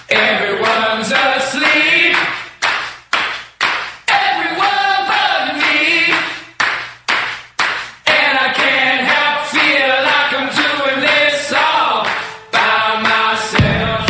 Everyone's asleep. Everyone but me. And I can't help feel like I'm doing this all by myself.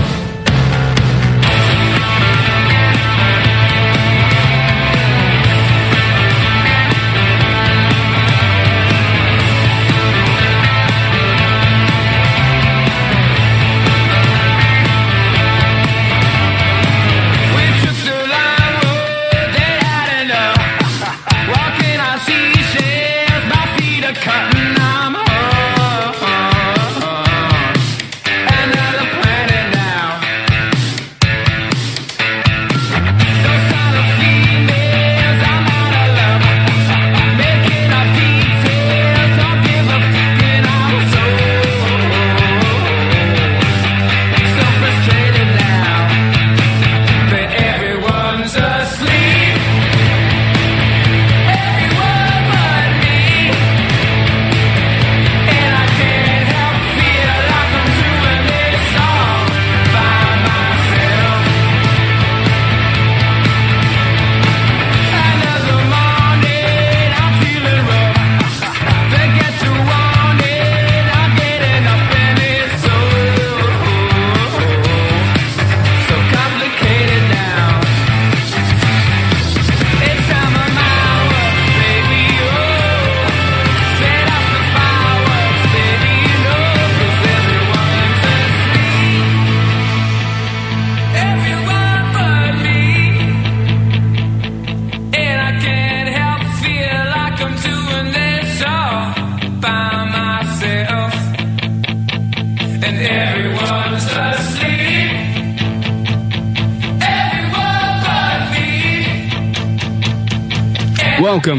Welcome.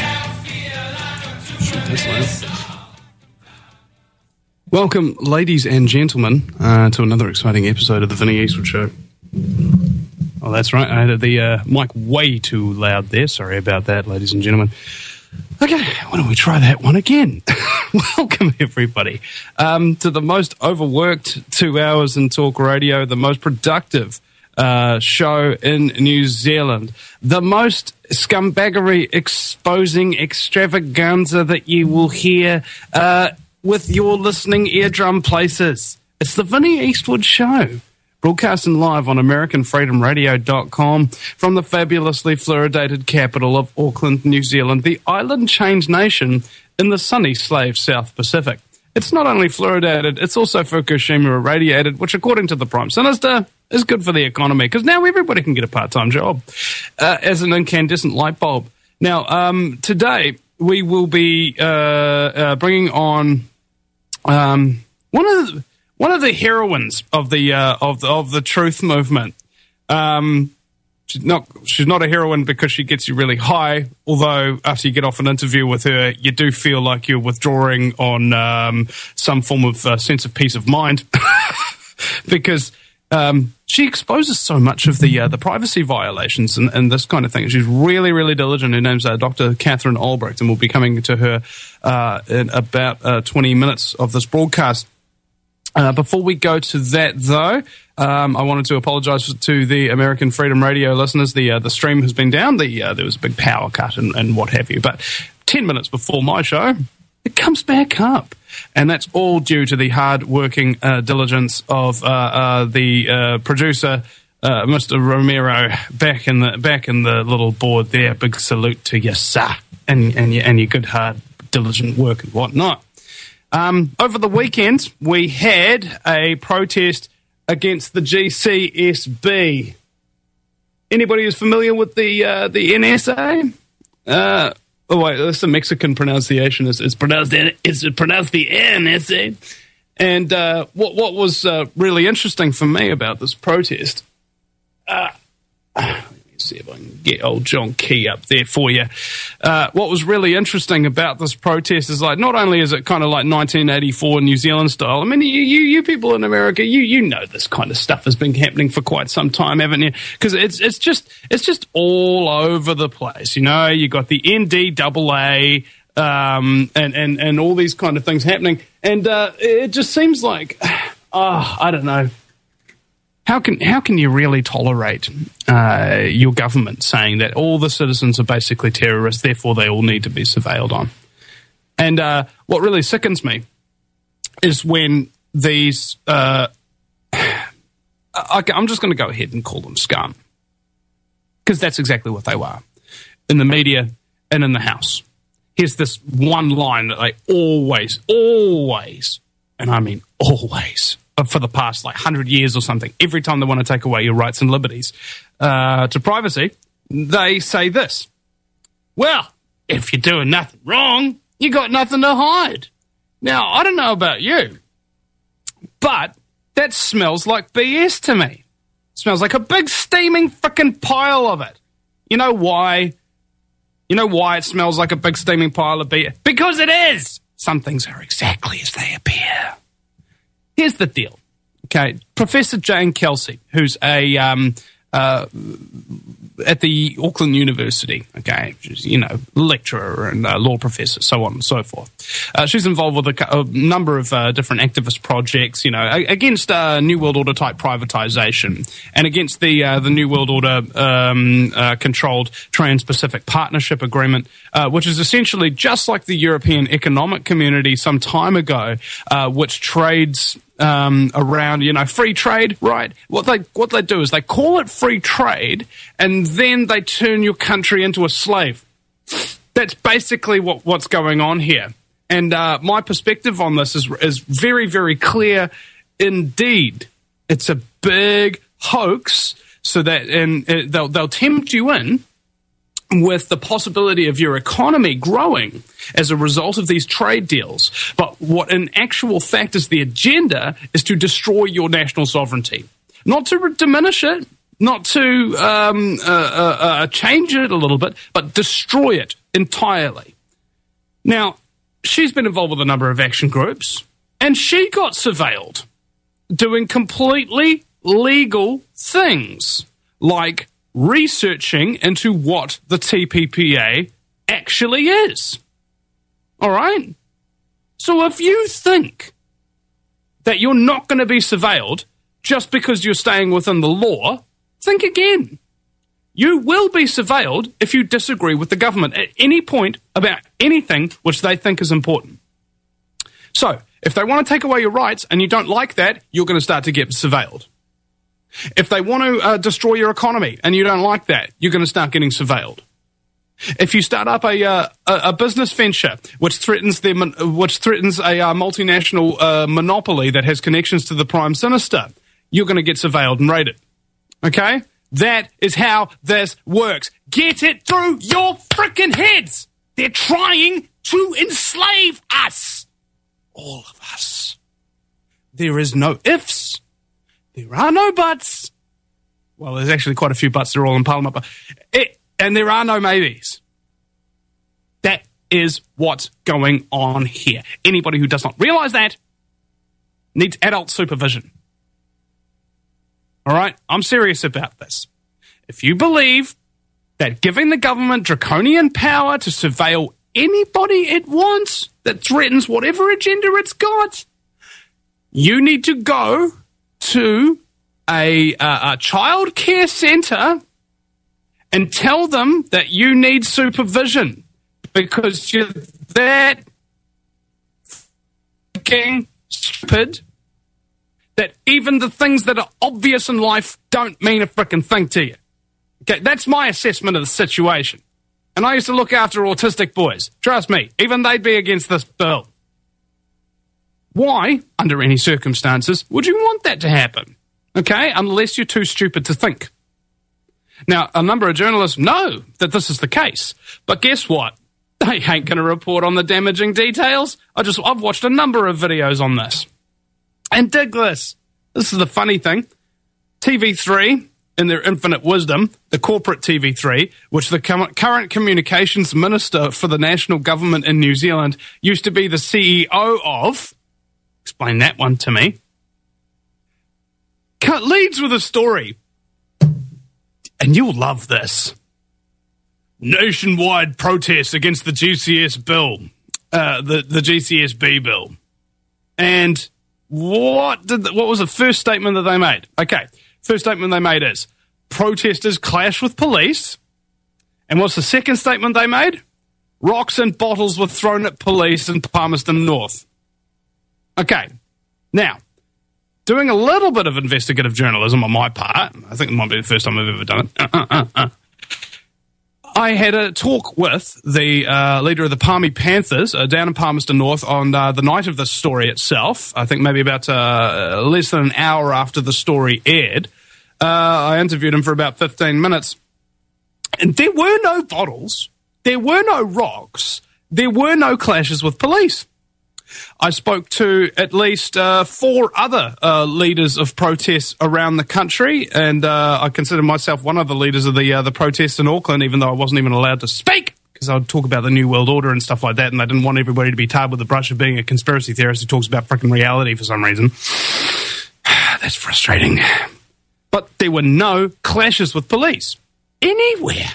Welcome, ladies and gentlemen, to another exciting episode of the Vinnie Eastwood Show. Oh, that's right. I had the mic way too loud there. Sorry about that, ladies and gentlemen. Okay, why don't we try that one again? Welcome, everybody, to the most overworked 2 hours in talk radio, the most productive show in New Zealand, the most scumbaggery exposing extravaganza that you will hear with your listening eardrum places. It's the Vinnie Eastwood Show, broadcasting live on AmericanFreedomRadio.com from the fabulously fluoridated capital of Auckland, New Zealand, the island change nation in the sunny slave South Pacific. It's not only fluoridated, it's also Fukushima irradiated, which, according to the Prime Minister, is good for the economy, because now everybody can get a part-time job as an incandescent light bulb. Now, today we will be bringing on one of the heroines of the truth movement. She's not a heroine because she gets you really high, although after you get off an interview with her, you do feel like you're withdrawing on some form of sense of peace of mind, because she exposes so much of the privacy violations and this kind of thing. She's really, really diligent. Her name's Dr. Catherine Albrecht, and we'll be coming to her in about 20 minutes of this broadcast. Before we go to that, though, I wanted to apologize to the American Freedom Radio listeners. The stream has been down. There was a big power cut and what have you. But 10 minutes before my show, it comes back up. And that's all due to the hard-working diligence of the producer, Mr. Romero, back in the little board there. Big salute to you, sir, and your good, hard, diligent work and whatnot. Over the weekend, we had a protest against the GCSB. Anybody who's familiar with the NSA? Oh wait, that's the Mexican pronunciation. It's pronounced the NSA. And what was really interesting for me about this protest? Let me see if I can get old John Key up there for you. What was really interesting about this protest is, like, not only is it kind of like 1984 New Zealand style. I mean, you people in America, you know this kind of stuff has been happening for quite some time, haven't you? Because it's just all over the place. You know, you got the NDAA and all these kind of things happening, and it just seems like, I don't know. How can you really tolerate your government saying that all the citizens are basically terrorists, therefore they all need to be surveilled on? And what really sickens me is when these... I'm just going to go ahead and call them scum, because that's exactly what they were in the media and in the House. Here's this one line that they always, and I mean always, for the past 100 years or something, every time they want to take away your rights and liberties to privacy, they say this: well, if you're doing nothing wrong, you got nothing to hide. Now, I don't know about you, but that smells like BS to me. It smells like a big steaming frickin' pile of it. You know why? You know why it smells like a big steaming pile of BS? Because it is! Some things are exactly as they appear. Here's the deal. Okay, Professor Jane Kelsey, who's at the Auckland University, okay, she's, lecturer and law professor, so on and so forth. She's involved with a number of different activist projects, against New World Order type privatization and against the New World Order controlled Trans-Pacific Partnership Agreement, which is essentially just like the European Economic Community some time ago, which trades around, free trade, right? What they do is they call it free trade, and then they turn your country into a slave. That's basically what's going on here. And my perspective on this is very, very clear indeed. It's a big hoax, so that they'll tempt you in with the possibility of your economy growing as a result of these trade deals. But what in actual fact is the agenda is to destroy your national sovereignty. Not to diminish it, not to change it a little bit, but destroy it entirely. Now, she's been involved with a number of action groups, and she got surveilled doing completely legal things, like researching into what the TPPA actually is. All right? So if you think that you're not going to be surveilled just because you're staying within the law, think again. You will be surveilled if you disagree with the government at any point about anything which they think is important. So, if they want to take away your rights and you don't like that, you're going to start to get surveilled. If they want to destroy your economy and you don't like that, you're going to start getting surveilled. If you start up a business venture which threatens a multinational monopoly that has connections to the Prime Minister, you're going to get surveilled and raided. Okay? That is how this works. Get it through your frickin' heads. They're trying to enslave us. All of us. There is no ifs. There are no buts. Well, there's actually quite a few buts. They're all in Parliament. And there are no maybes. That is what's going on here. Anybody who does not realise that needs adult supervision. All right? I'm serious about this. If you believe that giving the government draconian power to surveil anybody it wants that threatens whatever agenda it's got, you need to go to a child care centre and tell them that you need supervision because you're that fucking stupid that even the things that are obvious in life don't mean a frickin' thing to you. Okay, that's my assessment of the situation. And I used to look after autistic boys. Trust me, even they'd be against this bill. Why, under any circumstances, would you want that to happen? Okay, unless you're too stupid to think. Now, a number of journalists know that this is the case, but guess what? They ain't going to report on the damaging details. I've watched a number of videos on this. And dig this. This is the funny thing. TV3, in their infinite wisdom, the corporate TV3, which the current communications minister for the national government in New Zealand used to be the CEO of, explain that one to me, leads with a story. And you'll love this. Nationwide protests against the GCS bill, the GCSB bill. And what was the first statement that they made? Okay, First statement they made is, protesters clash with police. And what's the second statement they made? Rocks and bottles were thrown at police in Palmerston North. Okay, now, doing a little bit of investigative journalism on my part, I think it might be the first time I've ever done it, I had a talk with the leader of the Palmy Panthers down in Palmerston North on the night of the story itself. I think maybe about less than an hour after the story aired. I interviewed him for about 15 minutes. And there were no bottles. There were no rocks. There were no clashes with police. I spoke to at least 4 other leaders of protests around the country, and I consider myself one of the leaders of the protests in Auckland, even though I wasn't even allowed to speak, because I would talk about the New World Order and stuff like that, and I didn't want everybody to be tarred with the brush of being a conspiracy theorist who talks about frickin' reality for some reason. That's frustrating. But there were no clashes with police. Anywhere.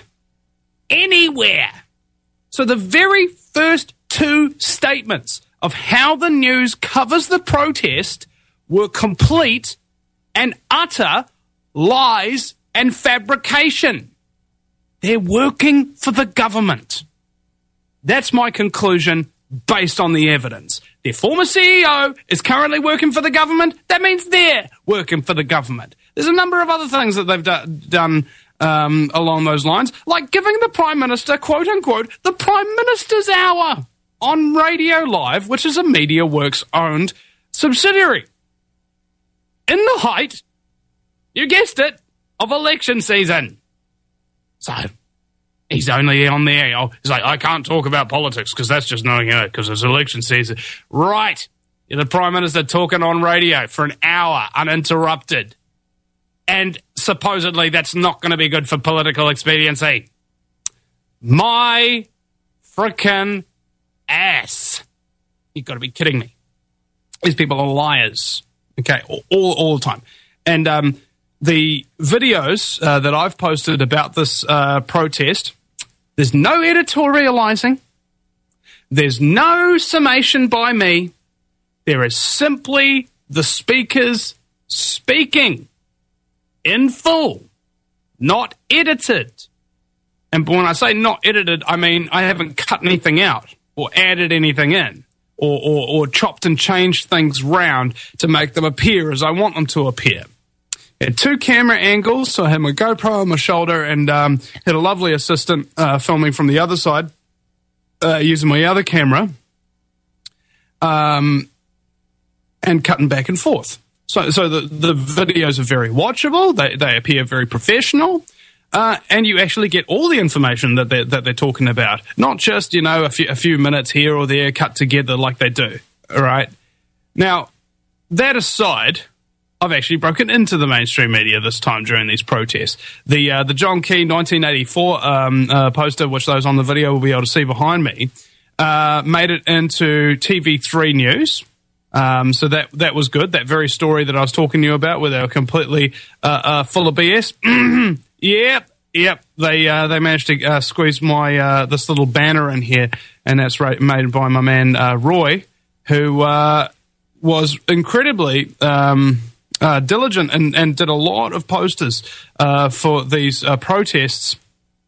So the very first 2 statements of how the news covers the protest were complete and utter lies and fabrication. They're working for the government. That's my conclusion based on the evidence. Their former CEO is currently working for the government. That means they're working for the government. There's a number of other things that they've done along those lines, like giving the Prime Minister, quote unquote, the Prime Minister's Hour on Radio Live, which is a MediaWorks-owned subsidiary. In the height, you guessed it, of election season. So, he's only on there. He's like, I can't talk about politics because that's just knowing it because it's election season. Right. You're the Prime Minister talking on radio for an hour uninterrupted. And supposedly that's not going to be good for political expediency. My frickin' ass. You've got to be kidding me. These people are liars. Okay, all the time. And the videos that I've posted about this protest, there's no editorializing. There's no summation by me. There is simply the speakers speaking in full, not edited. And when I say not edited, I mean I haven't cut anything out or added anything in or chopped and changed things round to make them appear as I want them to appear. I had 2 camera angles, so I had my GoPro on my shoulder and had a lovely assistant filming from the other side using my other camera and cutting back and forth. So the videos are very watchable. They appear very professional. And you actually get all the information that they're talking about, not just, a few minutes here or there cut together like they do. All right. Now, that aside, I've actually broken into the mainstream media this time during these protests. The John Key 1984 poster, which those on the video will be able to see behind me, made it into TV3 News. So that was good. That very story that I was talking to you about, where they were completely full of BS. Yep. They managed to squeeze my this little banner in here, and that's made by my man Roy, who was incredibly diligent and did a lot of posters for these protests.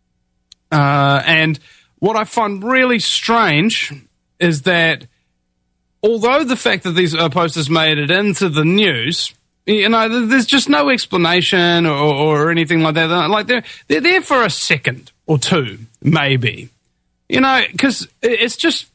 And what I find really strange is that although the fact that these posters made it into the news, there's just no explanation or anything like that. Like they're there for a second or 2, maybe. Because it's just,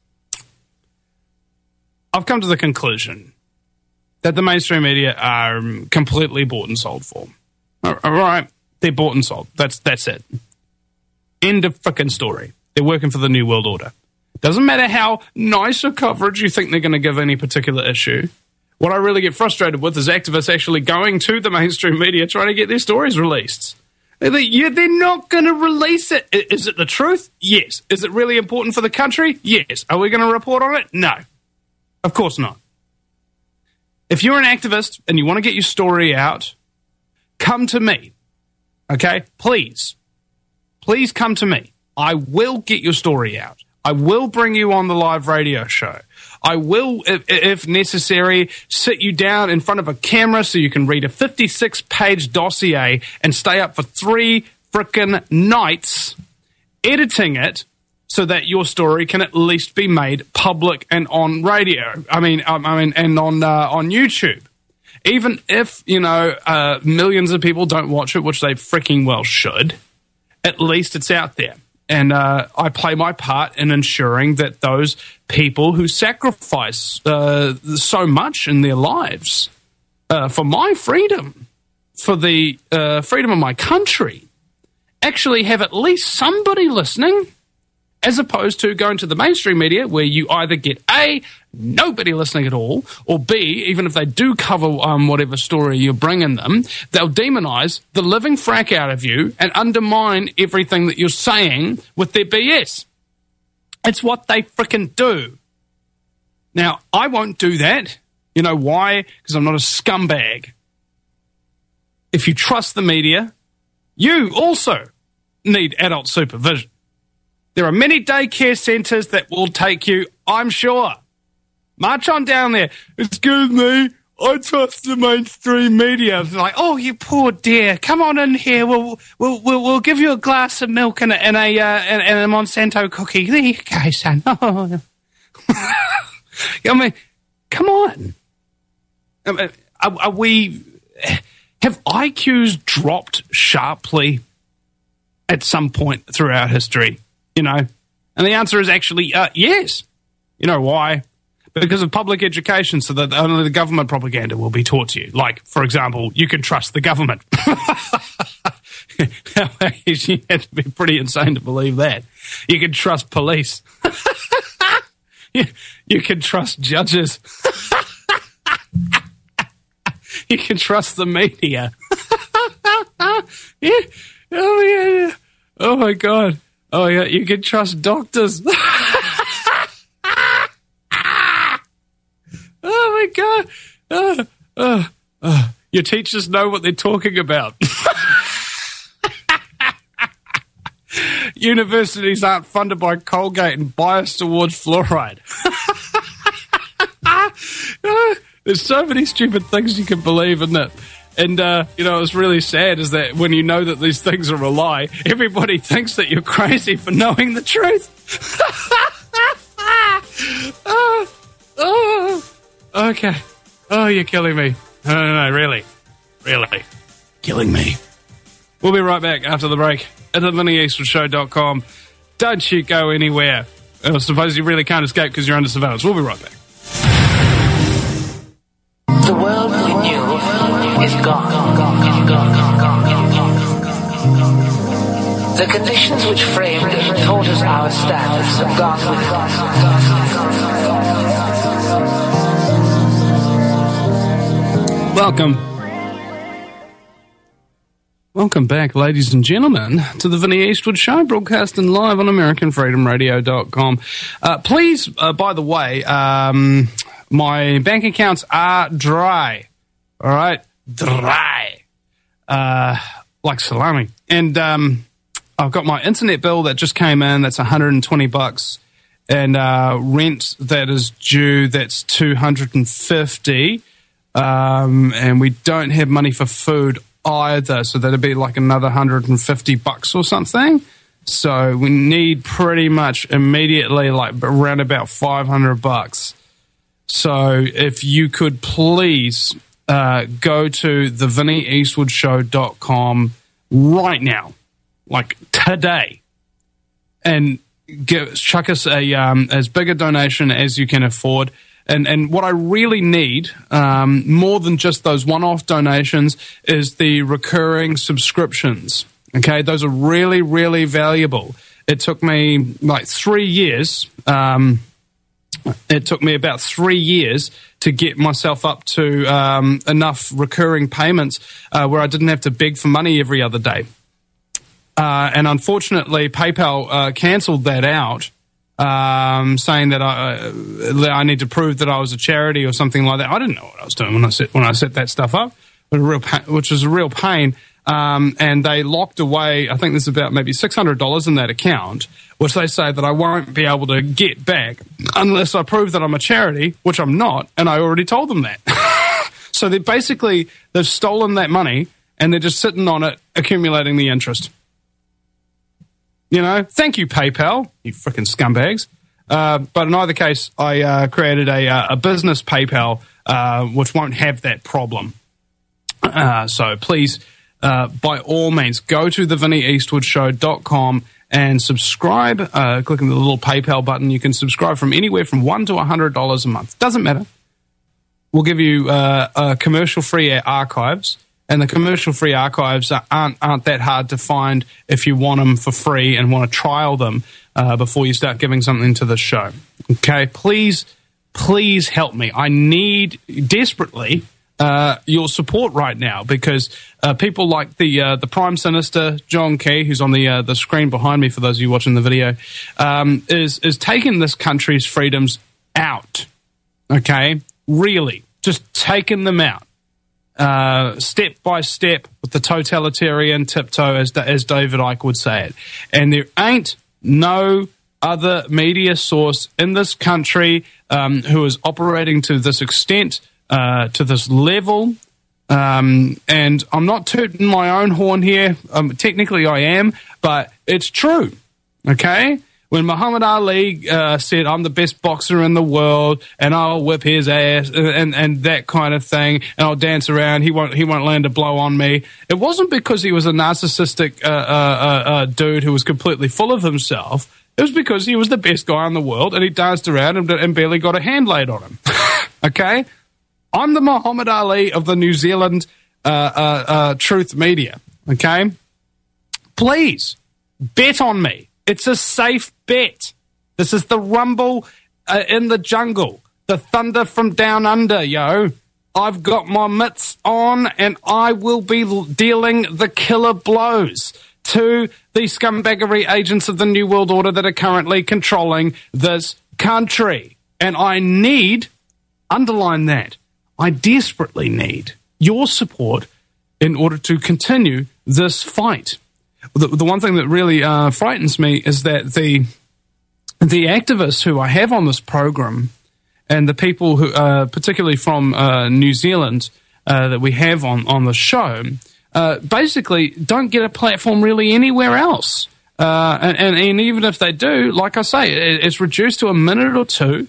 I've come to the conclusion that the mainstream media are completely bought and sold for. All right, they're bought and sold. That's it. End of frickin' story. They're working for the New World Order. Doesn't matter how nice a coverage you think they're going to give any particular issue. What I really get frustrated with is activists actually going to the mainstream media trying to get their stories released. They're not going to release it. Is it the truth? Yes. Is it really important for the country? Yes. Are we going to report on it? No. Of course not. If you're an activist and you want to get your story out, come to me. Okay? Please. Please come to me. I will get your story out. I will bring you on the live radio show. I will, if necessary, sit you down in front of a camera so you can read a 56-page dossier and stay up for 3 frickin' nights editing it so that your story can at least be made public and on radio. And on YouTube. Even if, millions of people don't watch it, which they freaking well should, at least it's out there. And I play my part in ensuring that those people who sacrifice so much in their lives for my freedom, for the freedom of my country, actually have at least somebody listening, as opposed to going to the mainstream media where you either get A, nobody listening at all, or B, even if they do cover whatever story you're bringing them, they'll demonize the living frack out of you and undermine everything that you're saying with their BS. It's what they frickin' do. Now, I won't do that. You know why? Because I'm not a scumbag. If you trust the media, you also need adult supervision. There are many daycare centres that will take you, I'm sure. March on down there. Excuse me, I trust the mainstream media. It's like, oh, you poor dear, come on in here. We'll give you a glass of milk and a Monsanto cookie. There you go, son. I mean, come on. Have IQs dropped sharply at some point throughout history? And the answer is actually yes. You know why? Because of public education, so that only the government propaganda will be taught to you. Like, for example, you can trust the government. You have to be pretty insane to believe that. You can trust police. You can trust judges. You can trust the media. Yeah. Oh, yeah. Oh, my God. Oh, yeah, you can trust doctors. Oh, my God. Your teachers know what they're talking about. Universities aren't funded by Colgate and biased towards fluoride. There's so many stupid things you can believe, isn't it? And, what's really sad is that when you know that these things are a lie, everybody thinks that you're crazy for knowing the truth. Okay. Oh, you're killing me. No, really. Really. Killing me. We'll be right back after the break at thevinnieeastwoodshow.com. Don't you go anywhere. I suppose you really can't escape because you're under surveillance. We'll be right back. The world we knew is gone. The conditions which framed and taught us our standards have gone with us. Welcome back, ladies and gentlemen, to the Vinnie Eastwood Show, broadcasting live on AmericanFreedomRadio.com. Please, by the way, my bank accounts are dry. All right? Dry. Like salami. And I've got my internet bill that just came in. That's $120. And rent that is due, that's $250. And we don't have money for food either. So that'd be like another $150 or something. So we need pretty much immediately like around about $500. So if you could please go to thevinnieeastwoodshow.com right now, like today, and chuck us a as big a donation as you can afford. And what I really need, more than just those one-off donations, is the recurring subscriptions. Okay, those are really, really valuable. It took me like 3 years. It took me about 3 years to get myself up to enough recurring payments where I didn't have to beg for money every other day. And unfortunately, PayPal cancelled that out, saying that I need to prove that I was a charity or something like that. I didn't know what I was doing when I set that stuff up, which was a real pain. and they locked away, I think there's about maybe $600 in that account, which they say that I won't be able to get back unless I prove that I'm a charity, which I'm not, and I already told them that. So they've stolen that money, and they're just sitting on it, accumulating the interest. You know, thank you, PayPal, you freaking scumbags. But in either case, I created a business PayPal, which won't have that problem. So please, by all means, go to thevinnieeastwoodshow.com and subscribe. Clicking the little PayPal button, you can subscribe from anywhere from $1 to $100 a month. Doesn't matter. We'll give you commercial-free archives. And the commercial-free archives aren't that hard to find if you want them for free and want to trial them before you start giving something to the show. Okay, please help me. I need desperately your support right now because people like the Prime Sinister, John Key, who's on the screen behind me for those of you watching the video, is taking this country's freedoms out. Okay, really, just taking them out. Step by step with the totalitarian tiptoe, as David Icke would say it. And there ain't no other media source in this country who is operating to this extent, to this level. And I'm not tooting my own horn here. Technically I am, but it's true. Okay? When Muhammad Ali said, I'm the best boxer in the world and I'll whip his ass and that kind of thing and I'll dance around, he won't land a blow on me. It wasn't because he was a narcissistic dude who was completely full of himself. It was because he was the best guy in the world and he danced around and barely got a hand laid on him. Okay? I'm the Muhammad Ali of the New Zealand truth media. Okay? Please, bet on me. It's a safe bet. This is the rumble in the jungle. The thunder from down under, yo. I've got my mitts on and I will be dealing the killer blows to the scumbaggery agents of the New World Order that are currently controlling this country. And I need, underline that, I desperately need your support in order to continue this fight. The one thing that really frightens me is that the activists who I have on this program and the people who, particularly from New Zealand, that we have on the show, basically don't get a platform really anywhere else. And even if they do, like I say, it's reduced to a minute or two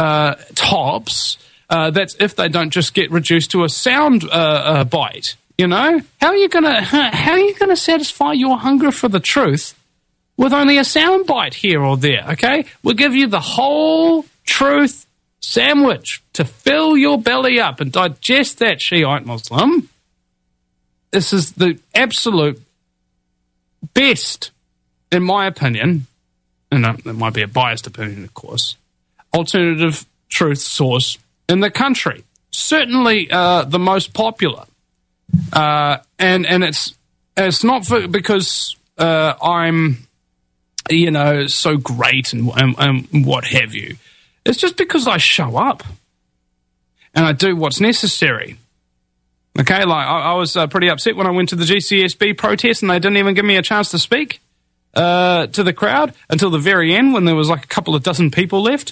tops. That's if they don't just get reduced to a sound bite. You know, how are you gonna satisfy your hunger for the truth with only a soundbite here or there? Okay, we'll give you the whole truth sandwich to fill your belly up and digest that, Shiite Muslim. This is the absolute best, in my opinion, and it might be a biased opinion, of course, alternative truth source in the country. Certainly the most popular. And it's not because I'm, you know, so great and what have you. It's just because I show up and I do what's necessary. Okay, like I was pretty upset when I went to the GCSB protest and they didn't even give me a chance to speak to the crowd until the very end when there was like a couple of dozen people left.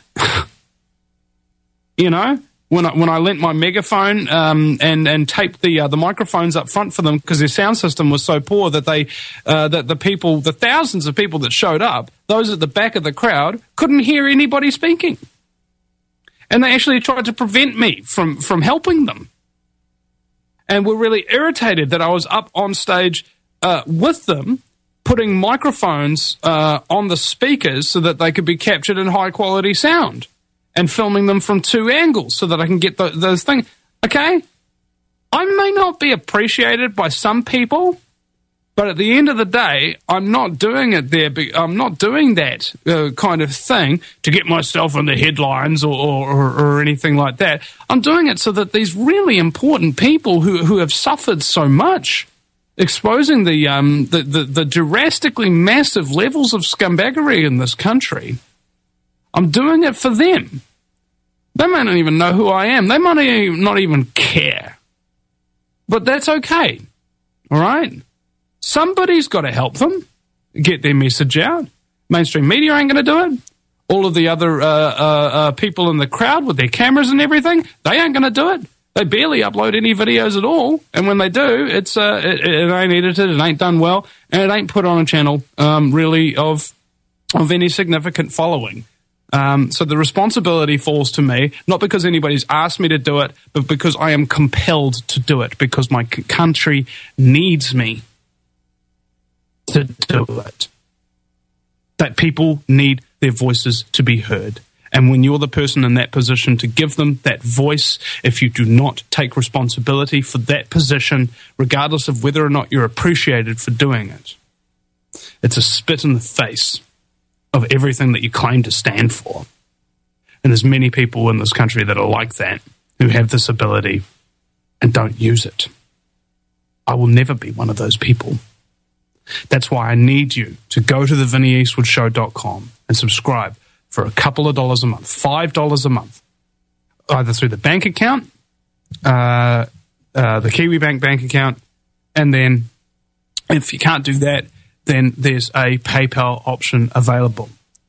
You know? When I lent my megaphone and taped the microphones up front for them because their sound system was so poor that the thousands of people that showed up, those at the back of the crowd, couldn't hear anybody speaking, and they actually tried to prevent me from helping them, and were really irritated that I was up on stage with them, putting microphones on the speakers so that they could be captured in high quality sound. And filming them from two angles so that I can get those things. Okay? I may not be appreciated by some people, but at the end of the day, I'm not doing it there. I'm not doing that kind of thing to get myself in the headlines or anything like that. I'm doing it so that these really important people who have suffered so much, exposing the drastically massive levels of scumbaggery in this country, I'm doing it for them. They might not even know who I am. They might not even care. But that's okay. All right? Somebody's got to help them get their message out. Mainstream media ain't going to do it. All of the other people in the crowd with their cameras and everything, they ain't going to do it. They barely upload any videos at all, and when they do, it ain't edited, it ain't done well, and it ain't put on a channel really of any significant following. So the responsibility falls to me, not because anybody's asked me to do it, but because I am compelled to do it, because my country needs me to do it. That people need their voices to be heard. And when you're the person in that position to give them that voice, if you do not take responsibility for that position, regardless of whether or not you're appreciated for doing it, it's a spit in the face of everything that you claim to stand for. And there's many people in this country that are like that, who have this ability and don't use it. I will never be one of those people. That's why I need you to go to thevinnieeastwoodshow.com and subscribe for a couple of dollars a month, $5 a month, either through the bank account, the KiwiBank bank account, and then if you can't do that, then there's a PayPal option available.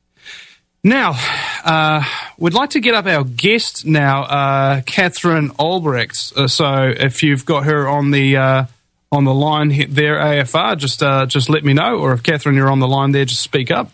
Now, we'd like to get up our guest now, Catherine Albrecht. So if you've got her on the line there, AFR, just let me know. Or if Catherine, you're on the line there, just speak up.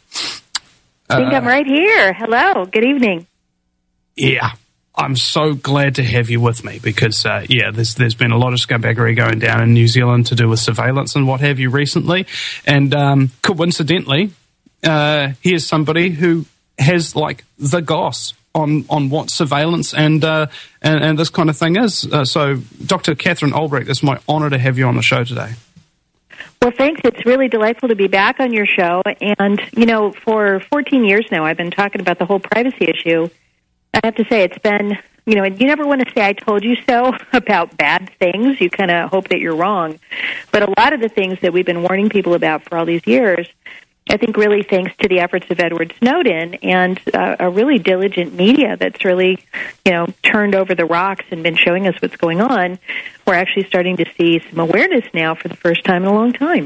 I think I'm right here. Hello. Good evening. Yeah, I'm so glad to have you with me because, there's been a lot of scumbaggery going down in New Zealand to do with surveillance and what have you recently. And coincidentally, here's somebody who has, like, the goss on what surveillance and this kind of thing is. So, Dr. Catherine Albrecht, it's my honor to have you on the show today. Well, thanks. It's really delightful to be back on your show. And, for 14 years now, I've been talking about the whole privacy issue. I have to say, it's been, you never want to say I told you so about bad things. You kind of hope that you're wrong. But a lot of the things that we've been warning people about for all these years, I think really thanks to the efforts of Edward Snowden and a really diligent media that's really, turned over the rocks and been showing us what's going on, we're actually starting to see some awareness now for the first time in a long time.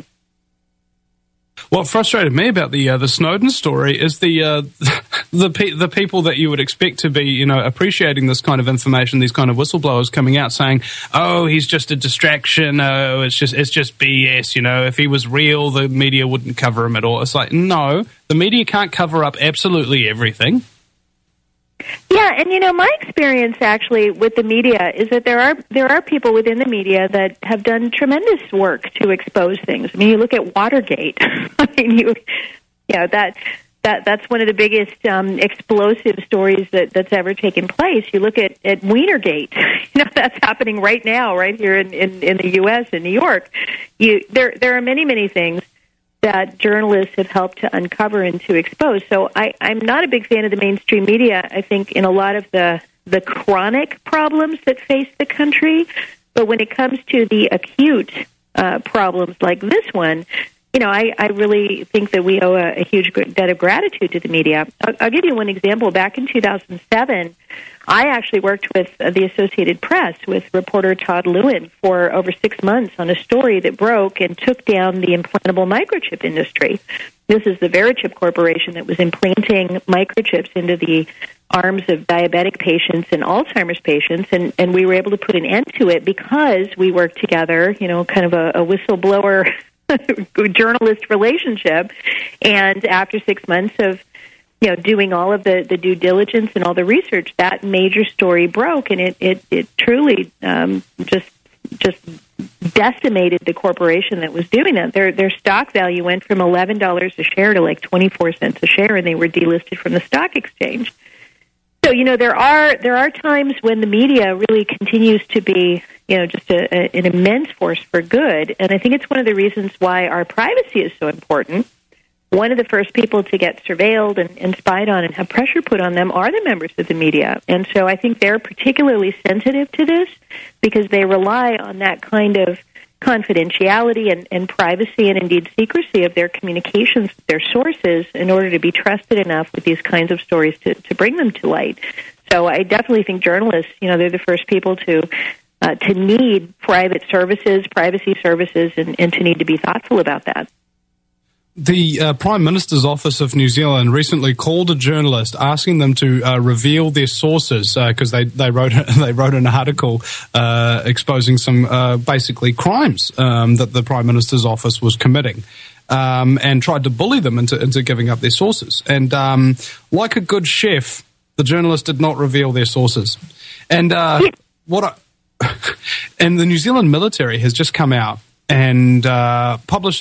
What frustrated me about the Snowden story is the people that you would expect to be, appreciating this kind of information, these kind of whistleblowers coming out saying, "Oh, he's just a distraction. Oh, it's just BS. If he was real, the media wouldn't cover him at all." It's like, no, the media can't cover up absolutely everything. Yeah, and my experience actually with the media is that there are people within the media that have done tremendous work to expose things. I mean, you look at Watergate. I mean, that's one of the biggest explosive stories that's ever taken place. You look at Wienergate. That's happening right now, right here in the U.S. in New York. There are many things that journalists have helped to uncover and to expose. So I'm not a big fan of the mainstream media, I think, in a lot of the chronic problems that face the country. But when it comes to the acute problems like this one, I really think that we owe a huge debt of gratitude to the media. I'll give you one example. Back in 2007, I actually worked with the Associated Press with reporter Todd Lewin for over 6 months on a story that broke and took down the implantable microchip industry. This is the Verichip Corporation that was implanting microchips into the arms of diabetic patients and Alzheimer's patients, and we were able to put an end to it because we worked together, kind of a whistleblower journalist relationship. And after 6 months of doing all of the due diligence and all the research, that major story broke, and it truly just decimated the corporation that was doing that. Their stock value went from $11 a share to like 24 cents a share, and they were delisted from the stock exchange. So there are times when the media really continues to be just an immense force for good, and I think it's one of the reasons why our privacy is so important. One of the first people to get surveilled and spied on and have pressure put on them are the members of the media. And so I think they're particularly sensitive to this because they rely on that kind of confidentiality and privacy and indeed secrecy of their communications with their sources in order to be trusted enough with these kinds of stories to bring them to light. So I definitely think journalists, they're the first people to to need privacy services, and to need to be thoughtful about that. The Prime Minister's Office of New Zealand recently called a journalist asking them to reveal their sources because they wrote an article exposing some basically crimes that the Prime Minister's office was committing, and tried to bully them into giving up their sources. And like a good chef, the journalist did not reveal their sources. And and the New Zealand military has just come out and published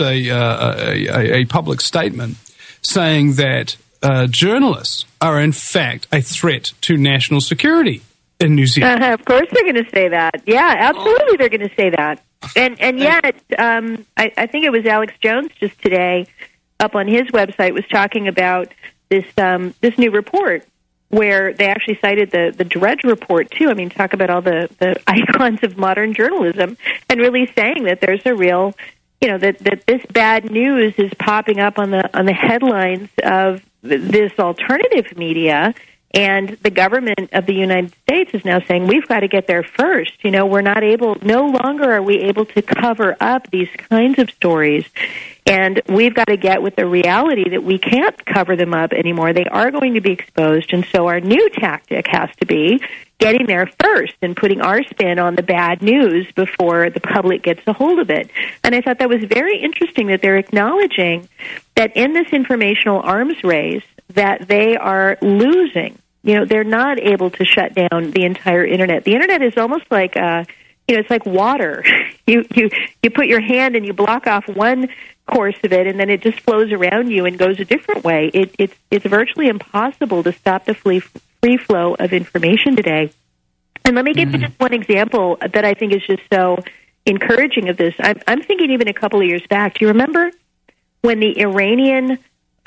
a public statement saying that journalists are in fact a threat to national security in New Zealand. Of course they're going to say that. Yeah, absolutely they're going to say that. And yet, I think it was Alex Jones just today up on his website was talking about this new report where they actually cited the Drudge Report, too. I mean, talk about all the icons of modern journalism, and really saying that there's a real, that this bad news is popping up on the headlines of this alternative media, and the government of the United States is now saying, we've got to get there first. We're no longer are we able to cover up these kinds of stories. And we've got to get with the reality that we can't cover them up anymore. They are going to be exposed. And so our new tactic has to be getting there first and putting our spin on the bad news before the public gets a hold of it. And I thought that was very interesting that they're acknowledging that in this informational arms race that they are losing. They're not able to shut down the entire Internet. The Internet is almost like, it's like water. You put your hand and you block off one course of it, and then it just flows around you and goes a different way. It's virtually impossible to stop the free flow of information today. And let me give you just one example that I think is just so encouraging of this. I'm thinking even a couple of years back. Do you remember when the Iranian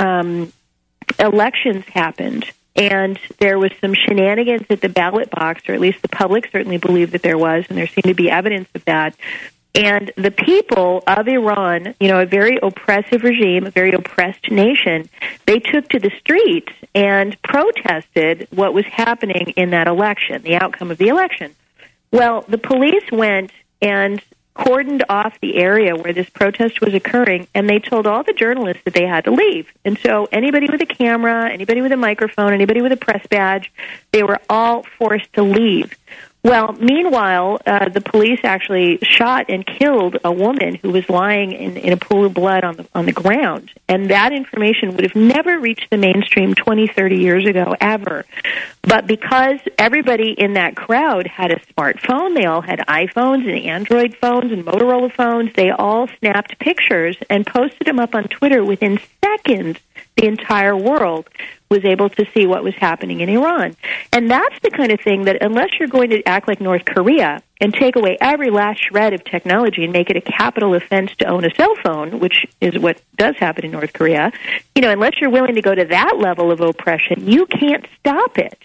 elections happened? And there was some shenanigans at the ballot box, or at least the public certainly believed that there was, and there seemed to be evidence of that. And the people of Iran, a very oppressive regime, a very oppressed nation, they took to the streets and protested what was happening in that election, the outcome of the election. Well, the police went and cordoned off the area where this protest was occurring, and they told all the journalists that they had to leave. And so anybody with a camera, anybody with a microphone, anybody with a press badge, they were all forced to leave. Well, meanwhile, the police actually shot and killed a woman who was lying in a pool of blood on the ground. And that information would have never reached the mainstream 20, 30 years ago, ever. But because everybody in that crowd had a smartphone, they all had iPhones and Android phones and Motorola phones, they all snapped pictures and posted them up on Twitter. Within seconds, the entire world was able to see what was happening in Iran. And that's the kind of thing that unless you're going to act like North Korea and take away every last shred of technology and make it a capital offense to own a cell phone, which is what does happen in North Korea, unless you're willing to go to that level of oppression, you can't stop it.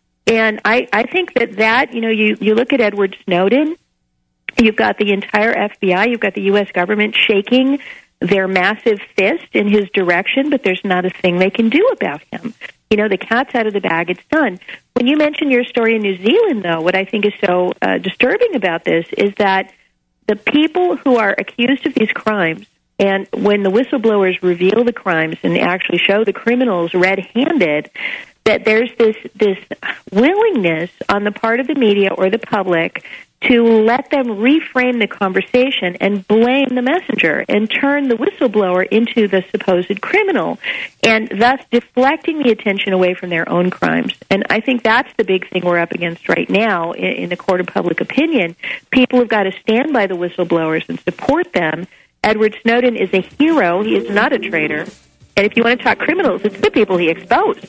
And I think that you look at Edward Snowden, you've got the entire FBI, you've got the U.S. government shaking their massive fist in his direction, but there's not a thing they can do about him. The cat's out of the bag, it's done. When you mention your story in New Zealand, though, what I think is so disturbing about this is that the people who are accused of these crimes, and when the whistleblowers reveal the crimes and actually show the criminals red-handed, that there's this willingness on the part of the media or the public to let them reframe the conversation and blame the messenger and turn the whistleblower into the supposed criminal, and thus deflecting the attention away from their own crimes. And I think that's the big thing we're up against right now in the court of public opinion. People have got to stand by the whistleblowers and support them. Edward Snowden is a hero. He is not a traitor. And if you want to talk criminals, it's the people he exposed.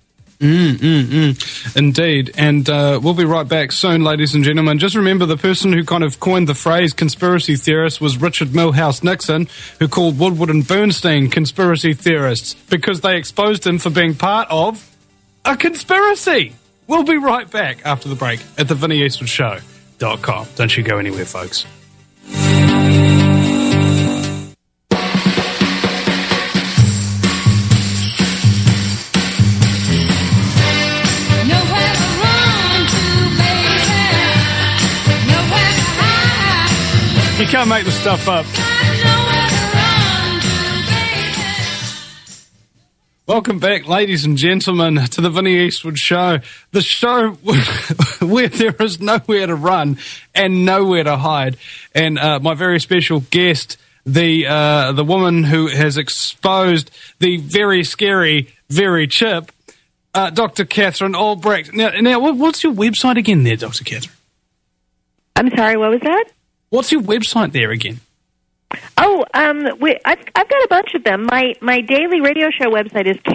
Indeed. And we'll be right back soon, ladies and gentlemen. Just remember, the person who kind of coined the phrase conspiracy theorist was Richard Milhous Nixon, who called Woodward and Bernstein conspiracy theorists because they exposed him for being part of a conspiracy. We'll be right back after the break at the VinnyEastwoodShow.com. Don't you go anywhere, folks. Nowhere to run to, baby. Nowhere You can't make this stuff up. Welcome back, ladies and gentlemen, to the Vinnie Eastwood Show, the show where there is nowhere to run and nowhere to hide. And my very special guest, the woman who has exposed the very scary, very chip, Dr. Catherine Albrecht. Now, what's your website again there, Dr. Catherine? I'm sorry, what was that? What's your website there again? Oh, I've got a bunch of them. My daily radio show website is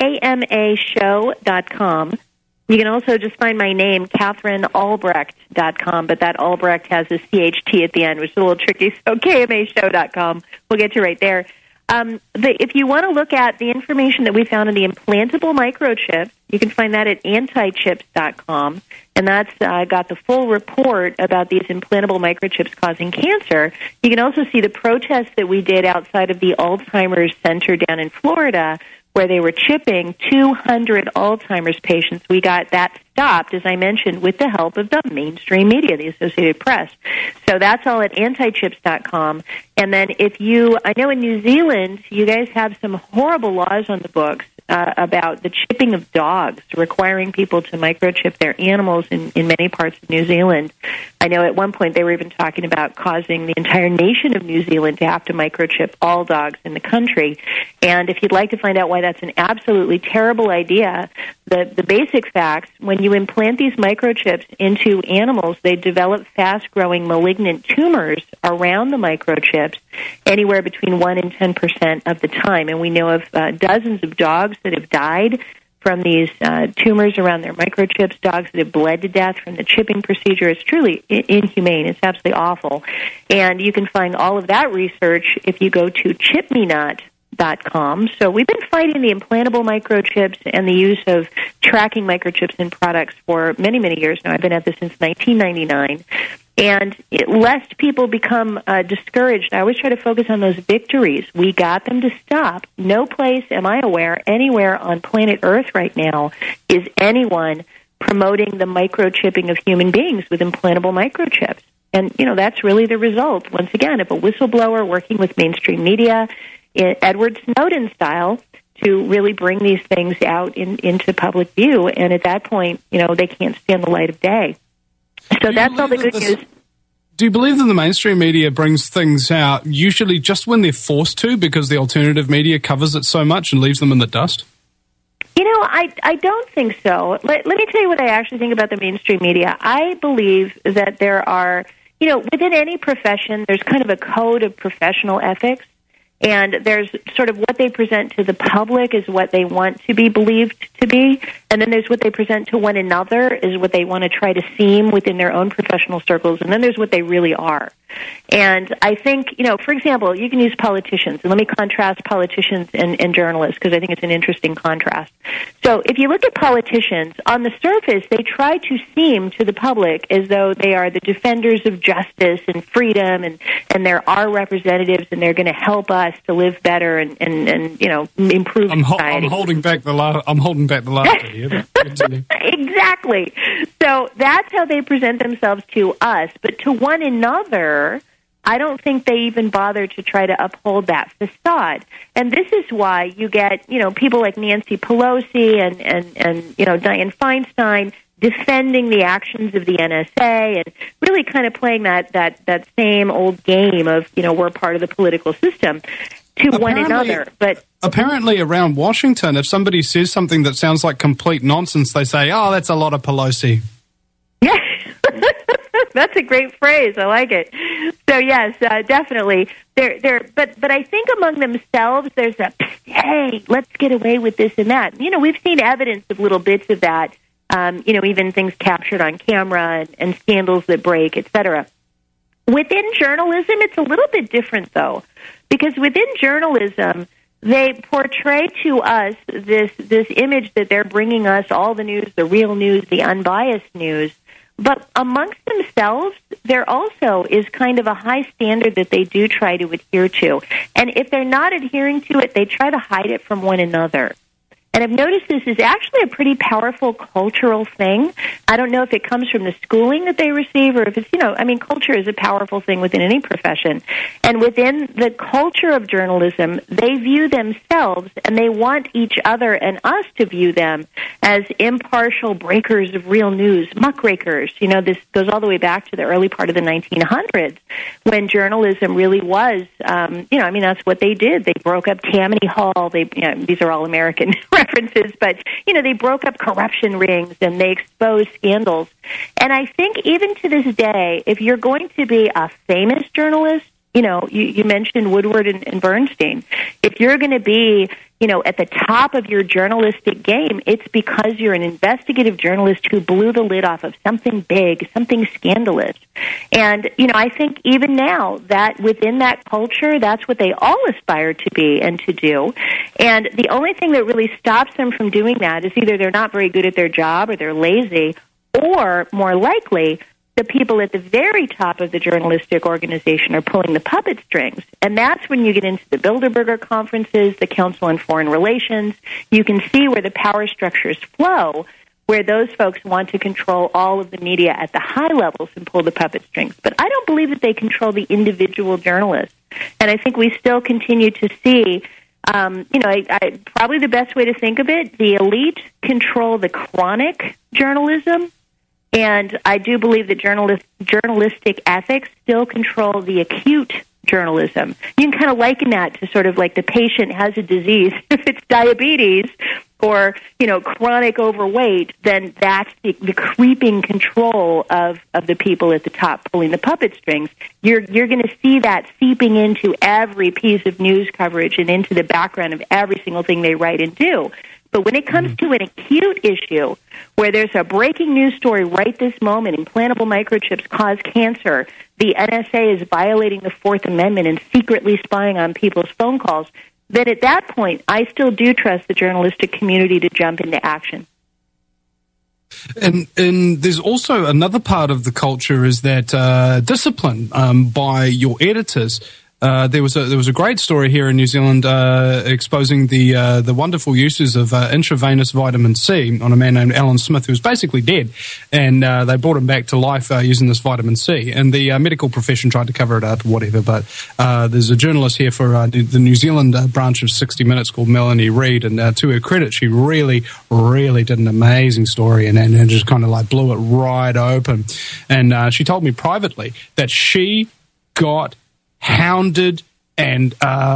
kmashow.com. You can also just find my name, CatherineAlbrecht.com, but that Albrecht has a CHT at the end, which is a little tricky, so kmashow.com. We'll get you right there. If you want to look at the information that we found in the implantable microchips, you can find that at antichips.com, and that's got the full report about these implantable microchips causing cancer. You can also see the protests that we did outside of the Alzheimer's Center down in Florida, where they were chipping 200 Alzheimer's patients. We got that stopped, as I mentioned, with the help of the mainstream media, the Associated Press. So that's all at antichips.com. And then I know in New Zealand, you guys have some horrible laws on the books about the chipping of dogs, requiring people to microchip their animals in many parts of New Zealand. I know at one point they were even talking about causing the entire nation of New Zealand to have to microchip all dogs in the country. And if you'd like to find out why that's an absolutely terrible idea, the basic facts, when you implant these microchips into animals, they develop fast-growing malignant tumors around the microchips, anywhere between 1 and 10% of the time. And we know of dozens of dogs that have died from these tumors around their microchips, dogs that have bled to death from the chipping procedure. It's truly inhumane. It's absolutely awful. And you can find all of that research if you go to chipmenut.com. So we've been fighting the implantable microchips and the use of tracking microchips in products for many, many years now. I've been at this since 1999. And lest people become discouraged, I always try to focus on those victories. We got them to stop. No place, am I aware, anywhere on planet Earth right now is anyone promoting the microchipping of human beings with implantable microchips. And, that's really the result, once again, of a whistleblower working with mainstream media, Edward Snowden style, to really bring these things out into public view. And at that point, they can't stand the light of day. So that's all the good news. Do you believe that the mainstream media brings things out usually just when they're forced to, because the alternative media covers it so much and leaves them in the dust? I don't think so. Let me tell you what I actually think about the mainstream media. I believe that there are, within any profession, there's kind of a code of professional ethics. And there's sort of what they present to the public is what they want to be believed to be. And then there's what they present to one another is what they want to try to seem within their own professional circles. And then there's what they really are. And I think, for example, you can use politicians. And let me contrast politicians and journalists, because I think it's an interesting contrast. So if you look at politicians, on the surface, they try to seem to the public as though they are the defenders of justice and freedom, and they're our representatives, and they're going to help us to live better and improve society. I'm holding back the laughter here. Exactly. So that's how they present themselves to us. But to one another, I don't think they even bother to try to uphold that facade. And this is why you get, people like Nancy Pelosi and Dianne Feinstein defending the actions of the NSA and really kind of playing that same old game of, we're part of the political system to one another. But apparently around Washington, if somebody says something that sounds like complete nonsense, they say, oh, that's a lot of Pelosi. Yeah, that's a great phrase. I like it. So yes, definitely. But I think among themselves, there's a, hey, let's get away with this and that. We've seen evidence of little bits of that. Even things captured on camera and scandals that break, etc. Within journalism, it's a little bit different, though, because within journalism, they portray to us this image that they're bringing us all the news, the real news, the unbiased news. But amongst themselves, there also is kind of a high standard that they do try to adhere to. And if they're not adhering to it, they try to hide it from one another. And I've noticed this is actually a pretty powerful cultural thing. I don't know if it comes from the schooling that they receive or if it's, culture is a powerful thing within any profession. And within the culture of journalism, they view themselves and they want each other and us to view them as impartial breakers of real news, muckrakers. This goes all the way back to the early part of the 1900s when journalism really was, that's what they did. They broke up Tammany Hall. These are all American references, but, they broke up corruption rings and they exposed scandals. And I think even to this day, if you're going to be a famous journalist, you mentioned Woodward and Bernstein. If you're going to be, at the top of your journalistic game, it's because you're an investigative journalist who blew the lid off of something big, something scandalous. And, I think even now that within that culture, that's what they all aspire to be and to do. And the only thing that really stops them from doing that is either they're not very good at their job or they're lazy, or more likely, the people at the very top of the journalistic organization are pulling the puppet strings. And that's when you get into the Bilderberger conferences, the Council on Foreign Relations. You can see where the power structures flow, where those folks want to control all of the media at the high levels and pull the puppet strings. But I don't believe that they control the individual journalists. And I think we still continue to see, probably the best way to think of it, the elite control the chronic journalism. And I do believe that journalistic ethics still control the acute journalism. You can kind of liken that to sort of like the patient has a disease. If it's diabetes or, chronic overweight, then that's the creeping control of the people at the top pulling the puppet strings. You're going to see that seeping into every piece of news coverage and into the background of every single thing they write and do. But when it comes to an acute issue where there's a breaking news story right this moment, implantable microchips cause cancer, the NSA is violating the Fourth Amendment and secretly spying on people's phone calls, then at that point, I still do trust the journalistic community to jump into action. And there's also another part of the culture is that discipline by your editors. There was a great story here in New Zealand exposing the wonderful uses of intravenous vitamin C on a man named Alan Smith, who was basically dead, and they brought him back to life using this vitamin C. And the medical profession tried to cover it up or whatever, but there's a journalist here for the New Zealand branch of 60 Minutes called Melanie Reid, and to her credit, she really, really did an amazing story and just kind of like blew it right open. And she told me privately that she got hounded and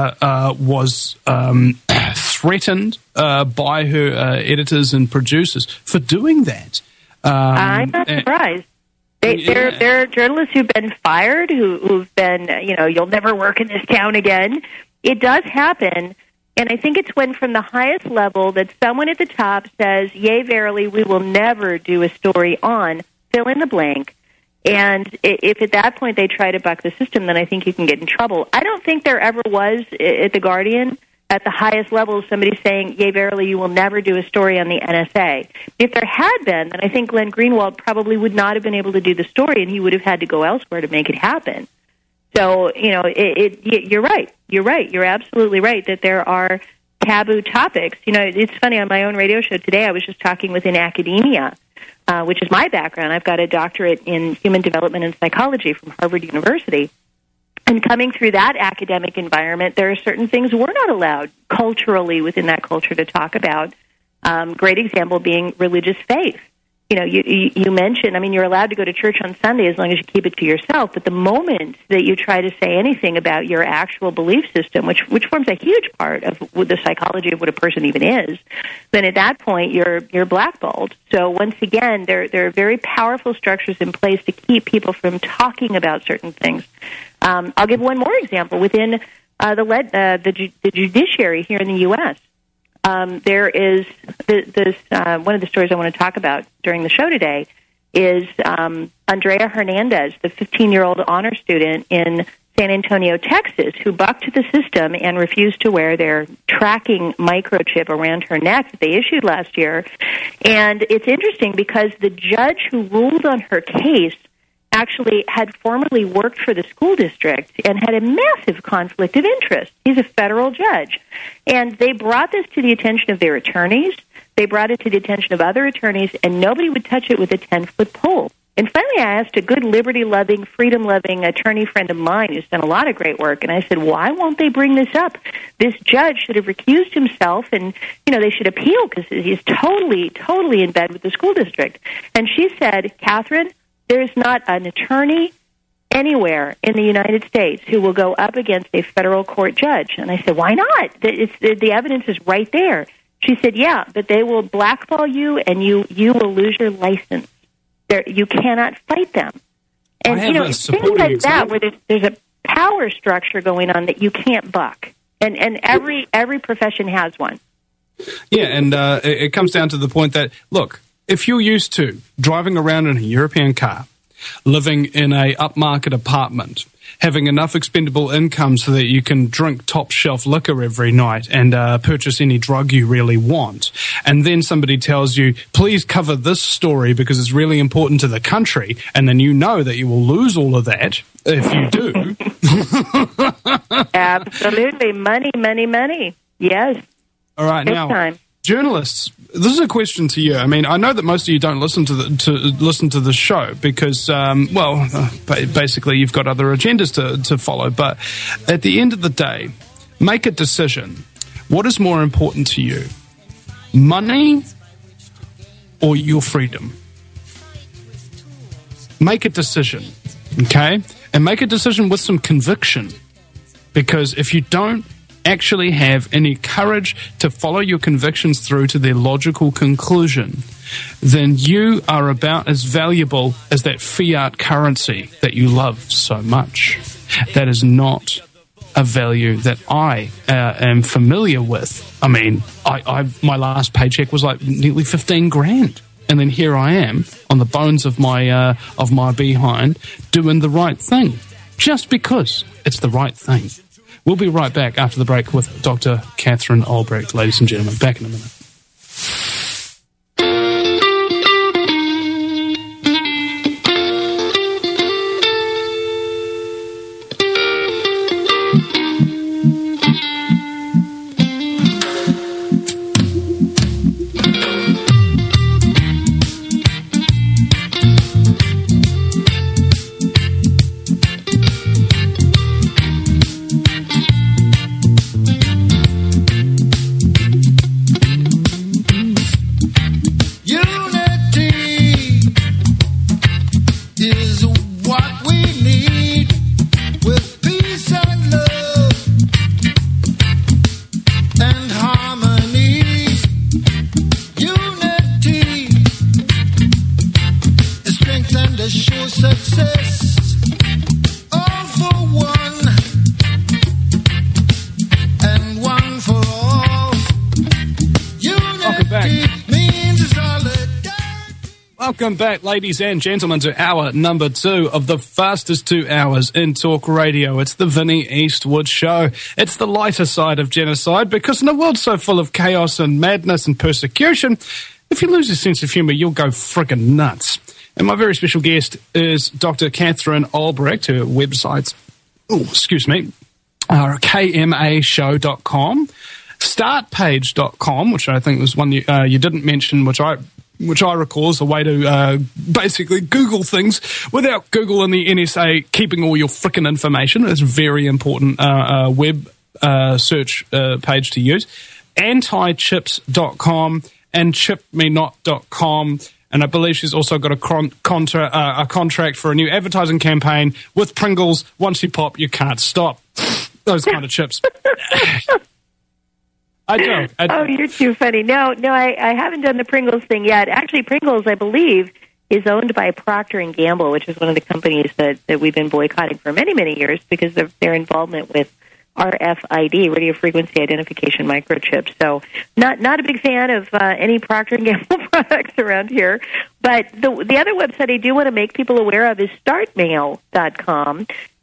was threatened by her editors and producers for doing that. I'm not surprised. There are journalists who've been fired, who've been, you'll never work in this town again. It does happen, and I think it's when from the highest level that someone at the top says, yea, verily, we will never do a story on, fill in the blank. And if at that point they try to buck the system, then I think you can get in trouble. I don't think there ever was at The Guardian, at the highest level, somebody saying, yea, verily, you will never do a story on the NSA. If there had been, then I think Glenn Greenwald probably would not have been able to do the story, and he would have had to go elsewhere to make it happen. So, you're right. You're absolutely right that there are taboo topics. It's funny, on my own radio show today, I was just talking within academia, which is my background. I've got a doctorate in human development and psychology from Harvard University. And coming through that academic environment, there are certain things we're not allowed culturally within that culture to talk about. Great example being religious faith. You mentioned, you're allowed to go to church on Sunday as long as you keep it to yourself, but the moment that you try to say anything about your actual belief system, which forms a huge part of the psychology of what a person even is, then at that point you're blackballed. So once again, there are very powerful structures in place to keep people from talking about certain things. I'll give one more example within the judiciary here in the U.S. There is this one of the stories I want to talk about during the show today is Andrea Hernandez, the 15-year-old honor student in San Antonio, Texas, who bucked the system and refused to wear their tracking microchip around her neck that they issued last year. And it's interesting because the judge who ruled on her case actually had formerly worked for the school district and had a massive conflict of interest. He's a federal judge. And they brought this to the attention of their attorneys. They brought it to the attention of other attorneys, and nobody would touch it with a 10-foot pole. And finally, I asked a good liberty-loving, freedom-loving attorney friend of mine who's done a lot of great work, and I said, why won't they bring this up? This judge should have recused himself, and, they should appeal because he's totally, totally in bed with the school district. And she said, Catherine, there's not an attorney anywhere in the United States who will go up against a federal court judge. And I said, why not? The evidence is right there. She said, yeah, but they will blackball you, and you will lose your license. You cannot fight them. And, things like that where there's a power structure going on that you can't buck. And every profession has one. Yeah, and it comes down to the point that, look, if you're used to driving around in a European car, living in a upmarket apartment, having enough expendable income so that you can drink top-shelf liquor every night and purchase any drug you really want, and then somebody tells you, please cover this story because it's really important to the country, and then you know that you will lose all of that if you do. Absolutely. Money. Yes. All right, Big now, time. Journalists, this is a question to you. I mean, I know that most of you don't listen to the show because, basically you've got other agendas to follow. But at the end of the day, make a decision. What is more important to you, money or your freedom? Make a decision, okay? And make a decision with some conviction, because if you don't actually have any courage to follow your convictions through to their logical conclusion, then you are about as valuable as that fiat currency that you love so much. That is not a value that I am familiar with. I mean, my last paycheck was like nearly 15 grand. And then here I am on the bones of my behind doing the right thing, just because it's the right thing. We'll be right back after the break with Dr. Catherine Albrecht, ladies and gentlemen. Back in a minute. Welcome back, ladies and gentlemen, to hour number 2 of the fastest 2 hours in talk radio. It's the Vinnie Eastwood Show. It's the lighter side of genocide, because in a world so full of chaos and madness and persecution, if you lose your sense of humour, you'll go friggin' nuts. And my very special guest is Dr. Catherine Albrecht. Her website's, kmashow.com, startpage.com, which I think was one you didn't mention, which I recall is a way to basically Google things without Google and the NSA keeping all your frickin' information. It's a very important web search page to use. Antichips.com and chipmenot.com. And I believe she's also got a contract for a new advertising campaign with Pringles. Once you pop, you can't stop. Those kind of chips. I joke. Oh, you're too funny. No, I haven't done the Pringles thing yet. Actually, Pringles, I believe, is owned by Procter & Gamble, which is one of the companies that we've been boycotting for many, many years because of their involvement with RFID, radio frequency identification microchips. So not a big fan of any Procter & Gamble products around here. But the other website I do want to make people aware of is startmail.com.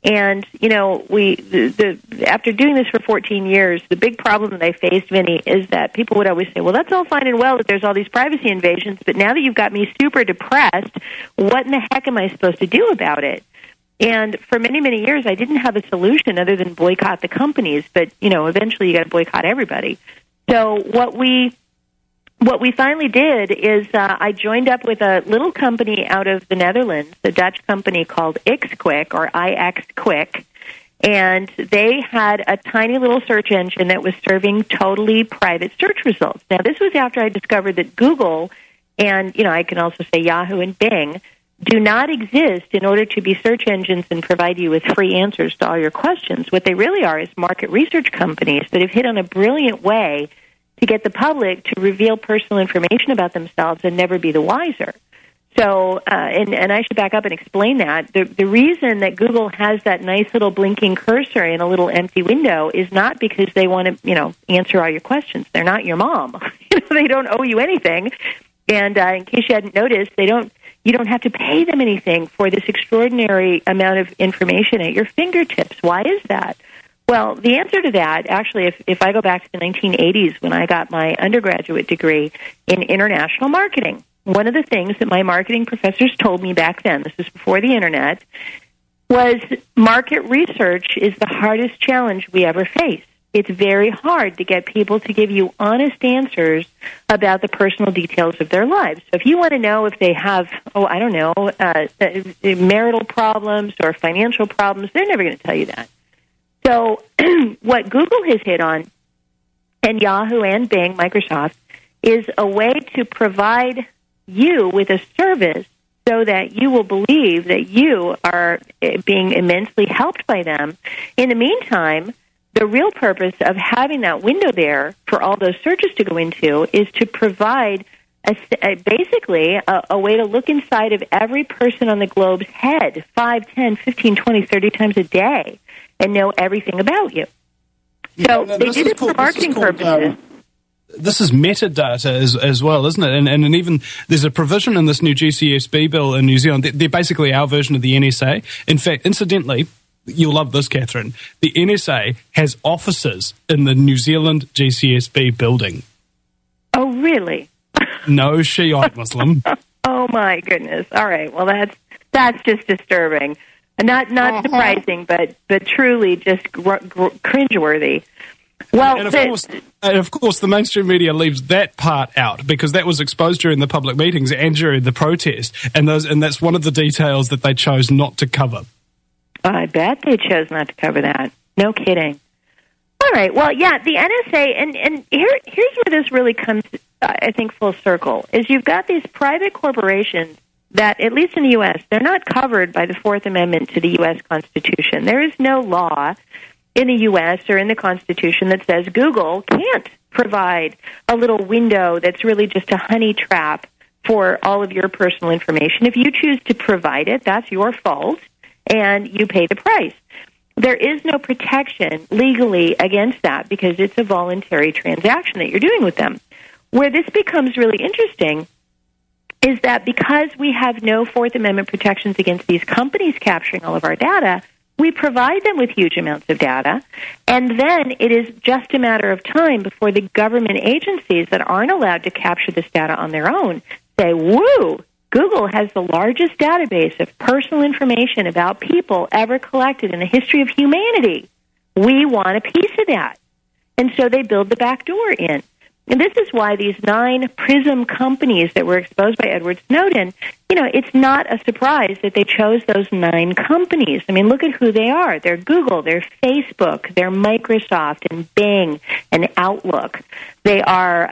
And, you know, after doing this for 14 years, the big problem that I faced, Vinny, is that people would always say, well, that's all fine and well that there's all these privacy invasions, but now that you've got me super depressed, what in the heck am I supposed to do about it? And for many, many years, I didn't have a solution other than boycott the companies, but, you know, eventually you got to boycott everybody. So what we finally did is I joined up with a little company out of the Netherlands, a Dutch company called IXQuick, or IXQuick, and they had a tiny little search engine that was serving totally private search results. Now, this was after I discovered that Google and, you know, I can also say Yahoo and Bing do not exist in order to be search engines and provide you with free answers to all your questions. What they really are is market research companies that have hit on a brilliant way to get the public to reveal personal information about themselves and never be the wiser. So, and I should back up and explain that. The reason that Google has that nice little blinking cursor in a little empty window is not because they want to, you know, answer all your questions. They're not your mom. They don't owe you anything. And in case you hadn't noticed, you don't have to pay them anything for this extraordinary amount of information at your fingertips. Why is that? Well, the answer to that, actually, if I go back to the 1980s when I got my undergraduate degree in international marketing, one of the things that my marketing professors told me back then, this was before the Internet, was market research is the hardest challenge we ever face. It's very hard to get people to give you honest answers about the personal details of their lives. So if you want to know if they have, marital problems or financial problems, they're never going to tell you that. So what Google has hit on, and Yahoo and Bing, Microsoft, is a way to provide you with a service so that you will believe that you are being immensely helped by them. In the meantime, the real purpose of having that window there for all those searches to go into is to provide basically a way to look inside of every person on the globe's head 5, 10, 15, 20, 30 times a day and know everything about you. So they did it for marketing purposes. This is metadata as well, isn't it? And even there's a provision in this new GCSB bill in New Zealand. They're basically our version of the NSA. In fact, incidentally, you'll love this, Catherine. The NSA has offices in the New Zealand GCSB building. Oh, really? No Shiite Muslim. Oh, my goodness. All right. Well, that's just disturbing. Not surprising, but truly just cringeworthy. Well, and of course, the mainstream media leaves that part out because that was exposed during the public meetings and during the protest, and that's one of the details that they chose not to cover. I bet they chose not to cover that. No kidding. All right. Well, yeah, the NSA, and here's where this really comes, I think, full circle, is you've got these private corporations that, at least in the U.S., they're not covered by the Fourth Amendment to the U.S. Constitution. There is no law in the U.S. or in the Constitution that says Google can't provide a little window that's really just a honey trap for all of your personal information. If you choose to provide it, that's your fault, and you pay the price. There is no protection legally against that because it's a voluntary transaction that you're doing with them. Where this becomes really interesting is that because we have no Fourth Amendment protections against these companies capturing all of our data, we provide them with huge amounts of data, and then it is just a matter of time before the government agencies that aren't allowed to capture this data on their own say, woo, Google has the largest database of personal information about people ever collected in the history of humanity. We want a piece of that. And so they build the back door in. And this is why these 9 PRISM companies that were exposed by Edward Snowden, you know, it's not a surprise that they chose those 9 companies. I mean, look at who they are. They're Google, they're Facebook, they're Microsoft and Bing and Outlook. They are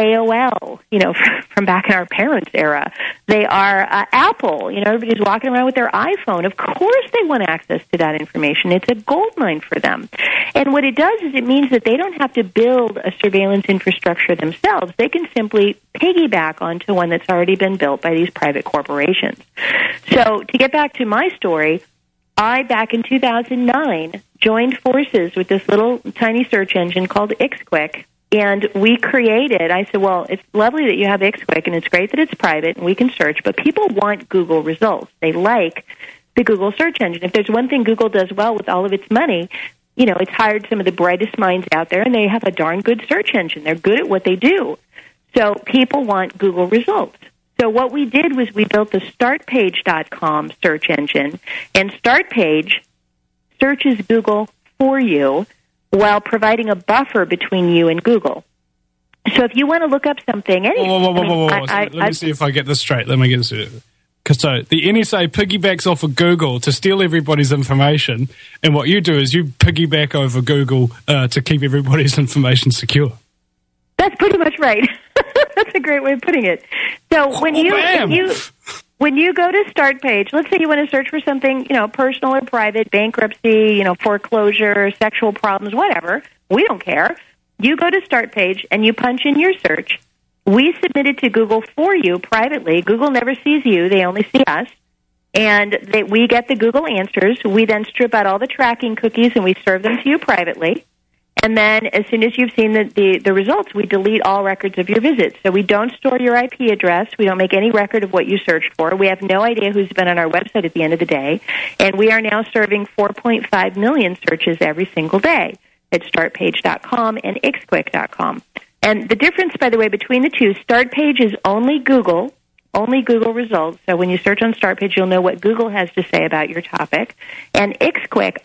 AOL, you know, from back in our parents' era. They are Apple. You know, everybody's walking around with their iPhone. Of course they want access to that information. It's a goldmine for them. And what it does is it means that they don't have to build a surveillance infrastructure themselves. They can simply piggyback onto one that's already been built by these private corporations. So to get back to my story, I, back in 2009, joined forces with this little tiny search engine called IXQuick. And we created, I said, well, it's lovely that you have IXQuick, and it's great that it's private and we can search, but people want Google results. They like the Google search engine. If there's one thing Google does well with all of its money, it's hired some of the brightest minds out there, and they have a darn good search engine. They're good at what they do. So people want Google results. So what we did was we built the StartPage.com search engine, and StartPage searches Google for you while providing a buffer between you and Google. So if you want to look up something... Let me see if I get this straight. Let me get this straight. So the NSA piggybacks off of Google to steal everybody's information, and what you do is you piggyback over Google to keep everybody's information secure. That's pretty much right. That's a great way of putting it. So when you go to StartPage, let's say you want to search for something, personal or private, bankruptcy, foreclosure, sexual problems, whatever, we don't care. You go to StartPage and you punch in your search. We submit it to Google for you privately. Google never sees you. They only see us. And we get the Google answers. We then strip out all the tracking cookies and we serve them to you privately. And then as soon as you've seen the results, we delete all records of your visits. So we don't store your IP address. We don't make any record of what you searched for. We have no idea who's been on our website at the end of the day. And we are now serving 4.5 million searches every single day at StartPage.com and XQuick.com. And the difference, by the way, between the two, StartPage is only Google results. So when you search on StartPage, you'll know what Google has to say about your topic. And XQuick,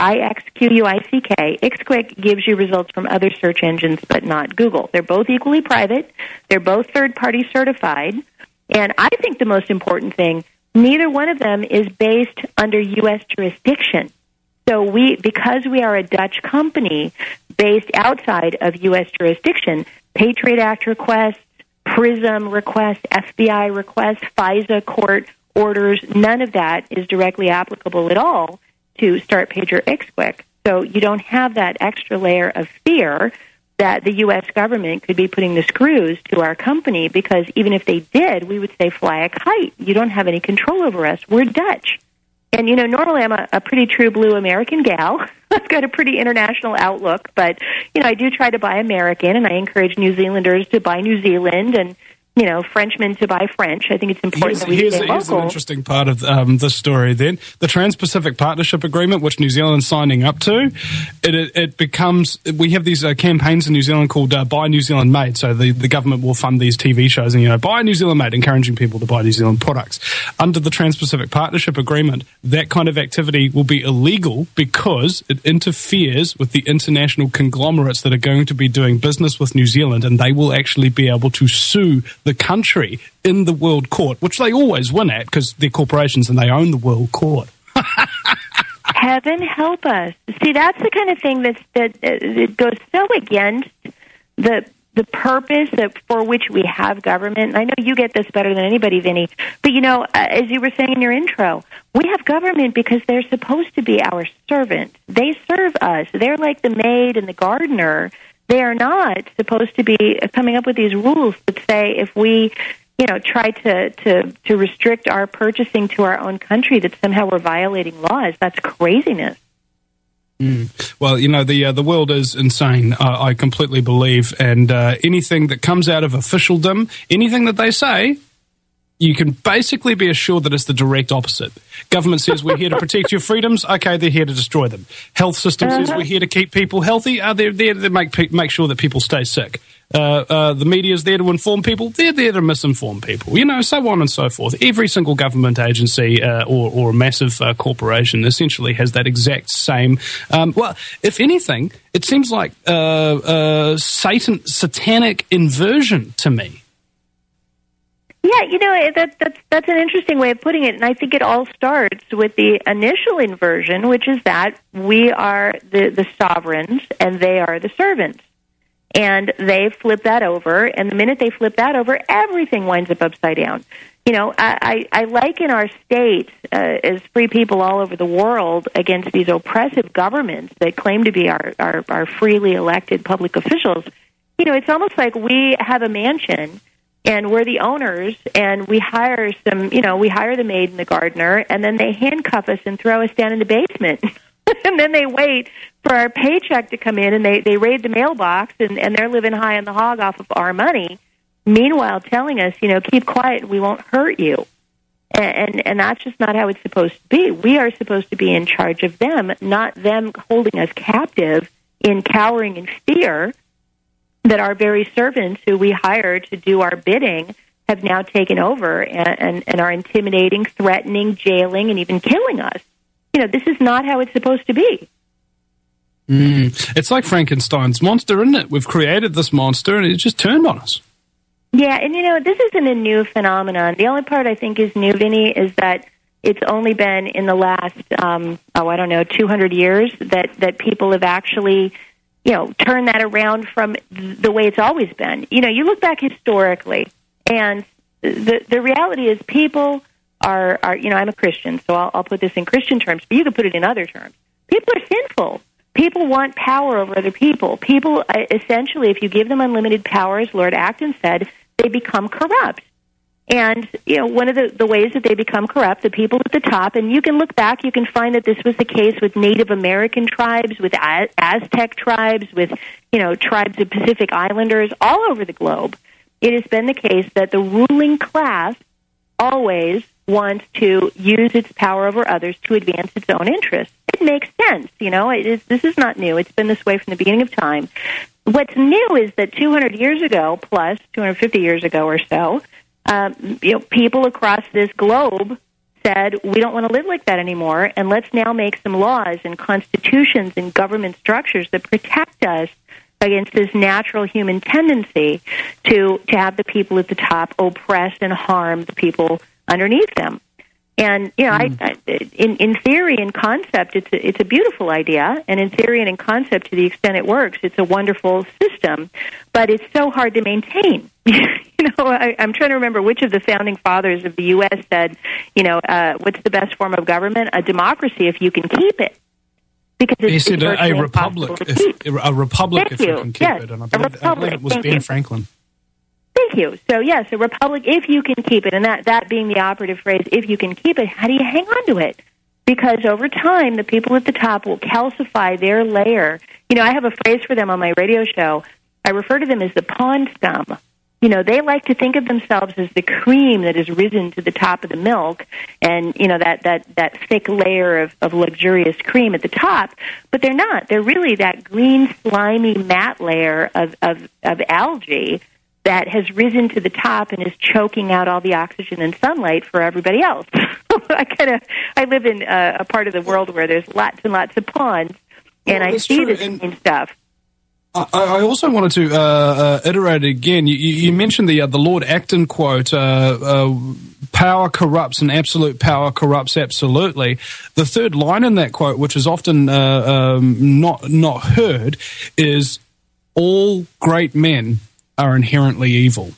IXQUICK, XQuick gives you results from other search engines, but not Google. They're both equally private. They're both third-party certified. And I think the most important thing, neither one of them is based under U.S. jurisdiction. So because we are a Dutch company based outside of U.S. jurisdiction, Patriot Act requests, PRISM requests, FBI requests, FISA court orders, none of that is directly applicable at all to StartPage or XQuick. So you don't have that extra layer of fear that the U.S. government could be putting the screws to our company, because even if they did, we would say fly a kite. You don't have any control over us. We're Dutch. And, normally I'm a pretty true blue American gal. I've got a pretty international outlook, but, I do try to buy American, and I encourage New Zealanders to buy New Zealand and, Frenchmen to buy French. I think it's important that we stay local. Here's an interesting part of this story then. The Trans-Pacific Partnership Agreement, which New Zealand's signing up to, it becomes, we have these campaigns in New Zealand called Buy New Zealand Made. So the government will fund these TV shows and, buy New Zealand Made, encouraging people to buy New Zealand products. Under the Trans-Pacific Partnership Agreement, that kind of activity will be illegal because it interferes with the international conglomerates that are going to be doing business with New Zealand, and they will actually be able to sue the country in the World Court, which they always win at because they're corporations and they own the World Court. Heaven help us. See, that's the kind of thing that it goes so against the purpose for which we have government. And I know you get this better than anybody, Vinny, but as you were saying in your intro, we have government because they're supposed to be our servant. They serve us. They're like the maid and the gardener. They are not supposed to be coming up with these rules that say if we, try to restrict our purchasing to our own country, that somehow we're violating laws. That's craziness. Well, the world is insane. I completely believe, and anything that comes out of officialdom, anything that they say, you can basically be assured that it's the direct opposite. Government says we're here to protect your freedoms. Okay, they're here to destroy them. Health system says we're here to keep people healthy. They're there to make sure that people stay sick. The media's there to inform people. They're there to misinform people. So on and so forth. Every single government agency or massive corporation essentially has that exact same. Well, if anything, it seems like satanic inversion to me. Yeah, that's an interesting way of putting it, and I think it all starts with the initial inversion, which is that we are the sovereigns and they are the servants. And they flip that over, and the minute they flip that over, everything winds up upside down. I liken our state as free people all over the world against these oppressive governments that claim to be our freely elected public officials. It's almost like we have a mansion, and we're the owners, and we hire we hire the maid and the gardener, and then they handcuff us and throw us down in the basement. And then they wait for our paycheck to come in, and they raid the mailbox, and they're living high on the hog off of our money, meanwhile telling us, keep quiet, we won't hurt you. And that's just not how it's supposed to be. We are supposed to be in charge of them, not them holding us captive in cowering in fear that our very servants who we hire to do our bidding have now taken over and are intimidating, threatening, jailing, and even killing us. This is not how it's supposed to be. It's like Frankenstein's monster, isn't it? We've created this monster, and it just turned on us. Yeah, and this isn't a new phenomenon. The only part I think is new, Vinny, is that it's only been in the last, 200 years that people have actually, turned that around from the way it's always been. You look back historically, and the reality is people are I'm a Christian, so I'll put this in Christian terms, but you can put it in other terms. People are sinful. People want power over other people. People, essentially, if you give them unlimited power, as Lord Acton said, they become corrupt. And, one of the ways that they become corrupt, the people at the top, and you can look back, you can find that this was the case with Native American tribes, with Aztec tribes, with, tribes of Pacific Islanders all over the globe. It has been the case that the ruling class always wants to use its power over others to advance its own interests. It makes sense, this is not new. It's been this way from the beginning of time. What's new is that 200 years ago, plus 250 years ago or so, people across this globe said, we don't want to live like that anymore, and let's now make some laws and constitutions and government structures that protect us against this natural human tendency to have the people at the top oppress and harm the people underneath them. And in theory and concept, it's a beautiful idea, and in theory and in concept, to the extent it works, it's a wonderful system. But it's so hard to maintain. I'm trying to remember which of the founding fathers of the U.S. said, what's the best form of government? A democracy, if you can keep it. Because he said a republic, if you can keep it. And I believe it was Ben Franklin. Thank you. So, yes, a republic, if you can keep it, and that being the operative phrase, if you can keep it, how do you hang on to it? Because over time, the people at the top will calcify their layer. I have a phrase for them on my radio show. I refer to them as the pond scum. They like to think of themselves as the cream that has risen to the top of the milk and, that thick layer of luxurious cream at the top, but they're not. They're really that green, slimy, matte layer of algae that has risen to the top and is choking out all the oxygen and sunlight for everybody else. I live in a part of the world where there's lots and lots of ponds, and I see this same stuff. I also wanted to iterate again. You mentioned the Lord Acton quote, power corrupts and absolute power corrupts absolutely. The third line in that quote, which is often not heard, is all great men are inherently evil.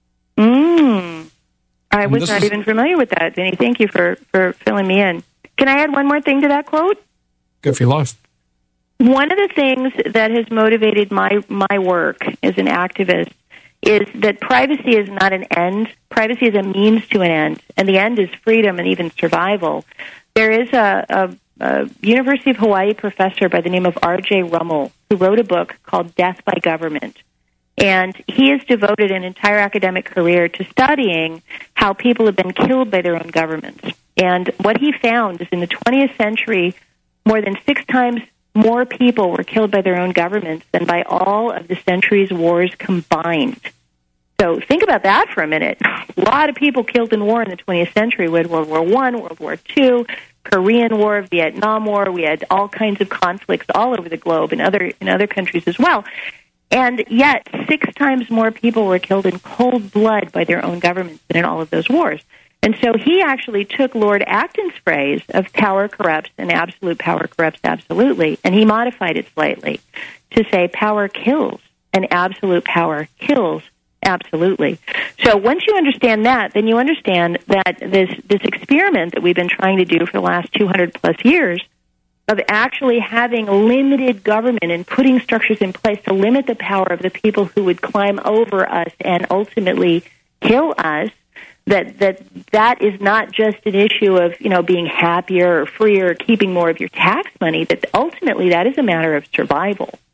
I was not even familiar with that, Vinny. Thank you for filling me in. Can I add one more thing to that quote? Go for your life. One of the things that has motivated my work as an activist is that privacy is not an end. Privacy is a means to an end, and the end is freedom and even survival. There is a University of Hawaii professor by the name of R.J. Rummel who wrote a book called Death by Government. And he has devoted an entire academic career to studying how people have been killed by their own governments. And what he found is in the 20th century, more than 6 times more people were killed by their own governments than by all of the century's wars combined. So think about that for a minute. A lot of people killed in war in the 20th century. We had World War I, World War II, Korean War, Vietnam War. We had all kinds of conflicts all over the globe in other countries as well. And yet 6 times more people were killed in cold blood by their own governments than in all of those wars. And so he actually took Lord Acton's phrase of power corrupts and absolute power corrupts absolutely, and he modified it slightly to say power kills and absolute power kills absolutely. So once you understand that, then you understand that this experiment that we've been trying to do for the last 200-plus years of actually having limited government and putting structures in place to limit the power of the people who would climb over us and ultimately kill us, that is not just an issue of, being happier or freer or keeping more of your tax money, that ultimately that is a matter of survival.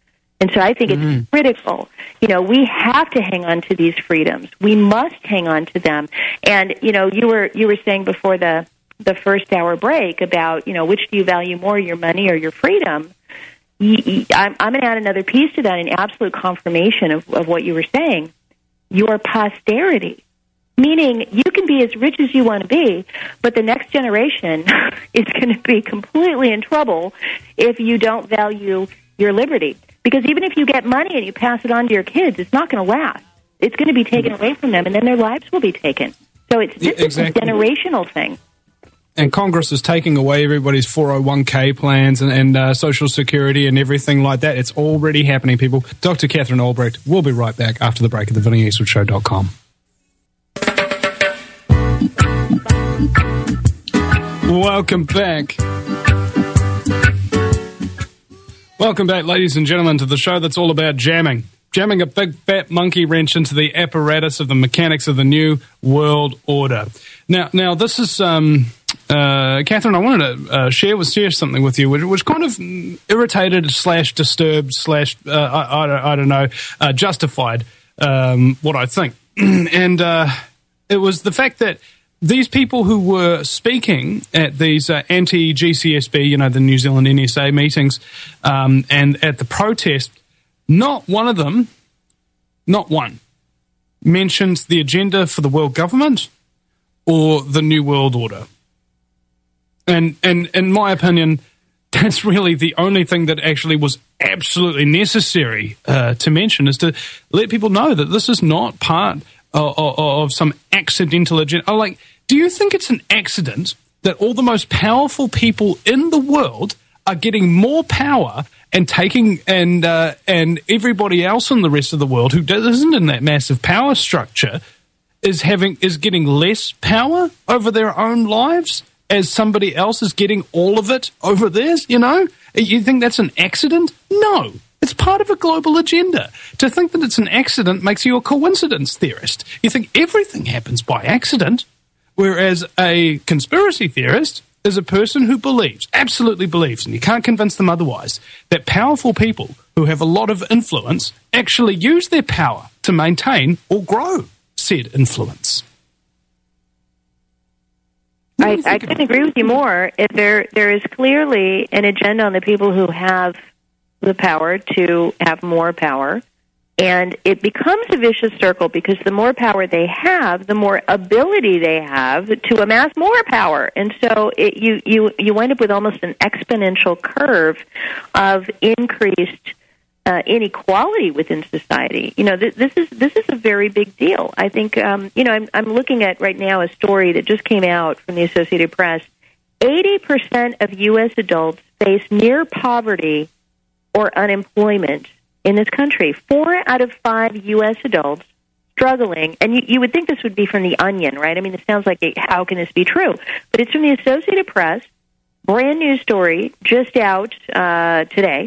And so I think it's critical. We have to hang on to these freedoms. We must hang on to them. And, you were saying before the first hour break about, which do you value more, your money or your freedom? I'm going to add another piece to that in absolute confirmation of what you were saying. Your posterity. Meaning you can be as rich as you want to be, but the next generation is going to be completely in trouble if you don't value your liberty. Because even if you get money and you pass it on to your kids, it's not going to last. It's going to be taken away from them, and then their lives will be taken. So it's just a generational thing. And Congress is taking away everybody's 401k plans and Social Security and everything like that. It's already happening, people. Dr. Catherine Albrecht, we'll be right back after the break at theVinnieEastwoodShow.com. Welcome back. Welcome back, ladies and gentlemen, to the show that's all about jamming. Jamming a big fat monkey wrench into the apparatus of the mechanics of the New World Order. Now this is, Catherine, I wanted to share something with you, which kind of irritated / disturbed / I don't know, justified what I think. And it was the fact that these people who were speaking at these anti-GCSB, the New Zealand NSA meetings, and at the protest, not one, mentions the agenda for the world government or the New World Order. And in my opinion, that's really the only thing that actually was absolutely necessary to mention, is to let people know that this is not part of some accidental agenda. Do you think it's an accident that all the most powerful people in the world are getting more power and taking and everybody else in the rest of the world who isn't in that massive power structure is getting less power over their own lives, as somebody else is getting all of it over theirs? You think that's an accident? No. It's part of a global agenda. To think that it's an accident makes you a coincidence theorist. You think everything happens by accident, whereas a conspiracy theorist is a person who absolutely believes, and you can't convince them otherwise, that powerful people who have a lot of influence actually use their power to maintain or grow said influence. I couldn't agree with you more. There is clearly an agenda on the people who have the power to have more power, and it becomes a vicious circle because the more power they have, the more ability they have to amass more power, and so you wind up with almost an exponential curve of increased inequality within society. This is a very big deal. I think I'm looking at right now a story that just came out from the Associated Press. 80% of U.S. adults face near poverty or unemployment in this country. 4 out of 5 U.S. adults struggling, and you would think this would be from The Onion, right? I mean, it sounds like, how can this be true? But it's from the Associated Press, brand new story, just out today.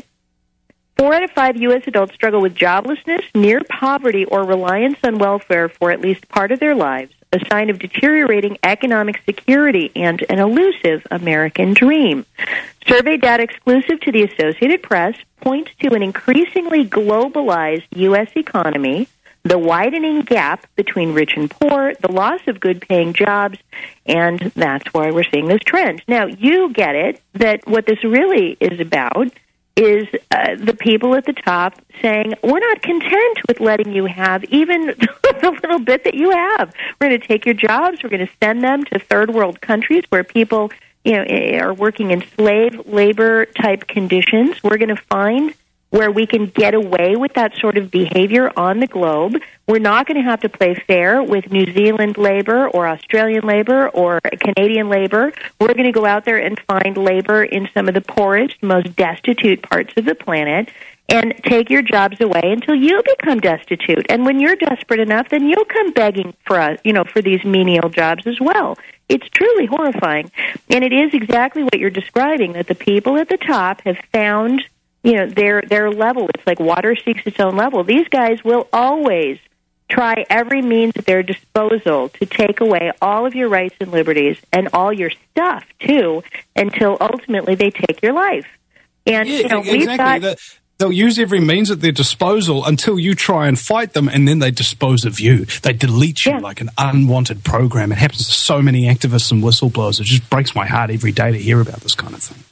4 out of 5 U.S. adults struggle with joblessness, near poverty, or reliance on welfare for at least part of their lives, a sign of deteriorating economic security and an elusive American dream. Survey data exclusive to the Associated Press points to an increasingly globalized U.S. economy, the widening gap between rich and poor, the loss of good-paying jobs, and that's why we're seeing this trend. Now, you get it, that what this really is about is the people at the top saying, we're not content with letting you have even the little bit that you have. We're going to take your jobs. We're going to send them to third world countries where people are working in slave labor type conditions. We're going to find where we can get away with that sort of behavior on the globe. We're not going to have to play fair with New Zealand labor or Australian labor or Canadian labor. We're going to go out there and find labor in some of the poorest, most destitute parts of the planet and take your jobs away until you become destitute. And when you're desperate enough, then you'll come begging for for these menial jobs as well. It's truly horrifying. And it is exactly what you're describing, that the people at the top have found their level. It's like water seeks its own level. These guys will always try every means at their disposal to take away all of your rights and liberties and all your stuff, too, until ultimately they take your life. And, exactly. we've got... They'll use every means at their disposal until you try and fight them, and then they dispose of you. They delete you like an unwanted program. It happens to so many activists and whistleblowers. It just breaks my heart every day to hear about this kind of thing.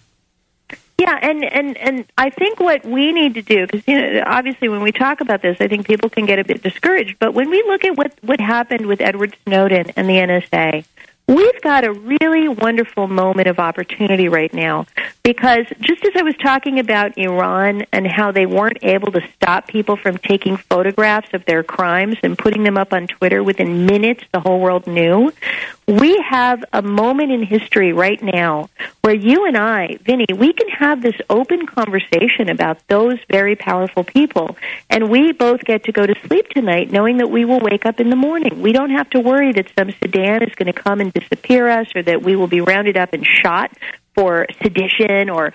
Yeah, and I think what we need to do, because obviously when we talk about this, I think people can get a bit discouraged. But when we look at what happened with Edward Snowden and the NSA, we've got a really wonderful moment of opportunity right now, because just as I was talking about Iran and how they weren't able to stop people from taking photographs of their crimes and putting them up on Twitter within minutes, the whole world knew, we have a moment in history right now where you and I, Vinny, we can have this open conversation about those very powerful people, and we both get to go to sleep tonight knowing that we will wake up in the morning. We don't have to worry that some Sudan is going to come and disappear us, or that we will be rounded up and shot for sedition or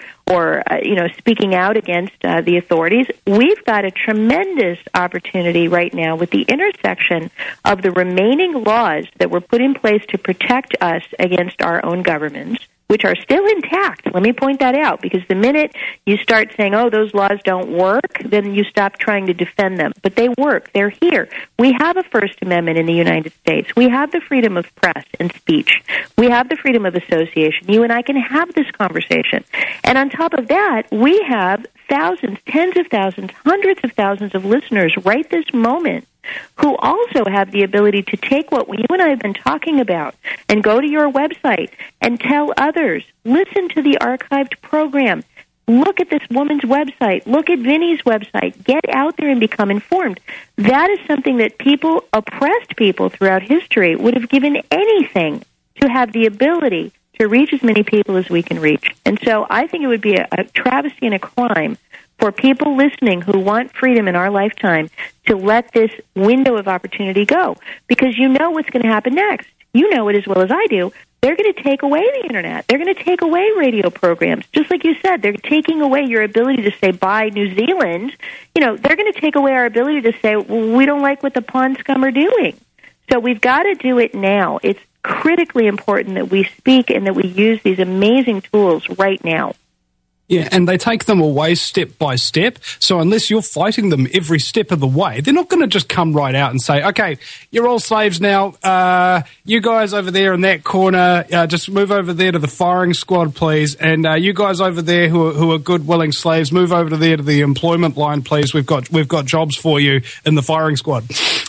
speaking out against the authorities. We've got a tremendous opportunity right now with the intersection of the remaining laws that were put in place to protect us against our own governments, which are still intact. Let me point that out, because the minute you start saying, oh, those laws don't work, then you stop trying to defend them. But they work. They're here. We have a First Amendment in the United States. We have the freedom of press and speech. We have the freedom of association. You and I can have this conversation. And on top of that, we have thousands, tens of thousands, hundreds of thousands of listeners right this moment who also have the ability to take what you and I have been talking about and go to your website and tell others, listen to the archived program, look at this woman's website, look at Vinny's website, get out there and become informed. That is something that people, oppressed people throughout history, would have given anything to have the ability to reach as many people as we can reach. And so I think it would be a travesty and a crime for people listening who want freedom in our lifetime to let this window of opportunity go. Because you know what's going to happen next. You know it as well as I do. They're going to take away the Internet. They're going to take away radio programs. Just like you said, they're taking away your ability to say, bye, New Zealand. They're going to take away our ability to say, well, we don't like what the pond scum are doing. So we've got to do it now. It's critically important that we speak and that we use these amazing tools right now. Yeah, and they take them away step by step. So unless you're fighting them every step of the way, they're not going to just come right out and say, okay, you're all slaves now. You guys over there in that corner, just move over there to the firing squad, please. And you guys over there who are good, willing slaves, move over to there to the employment line, please. We've got jobs for you in the firing squad.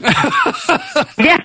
Yeah.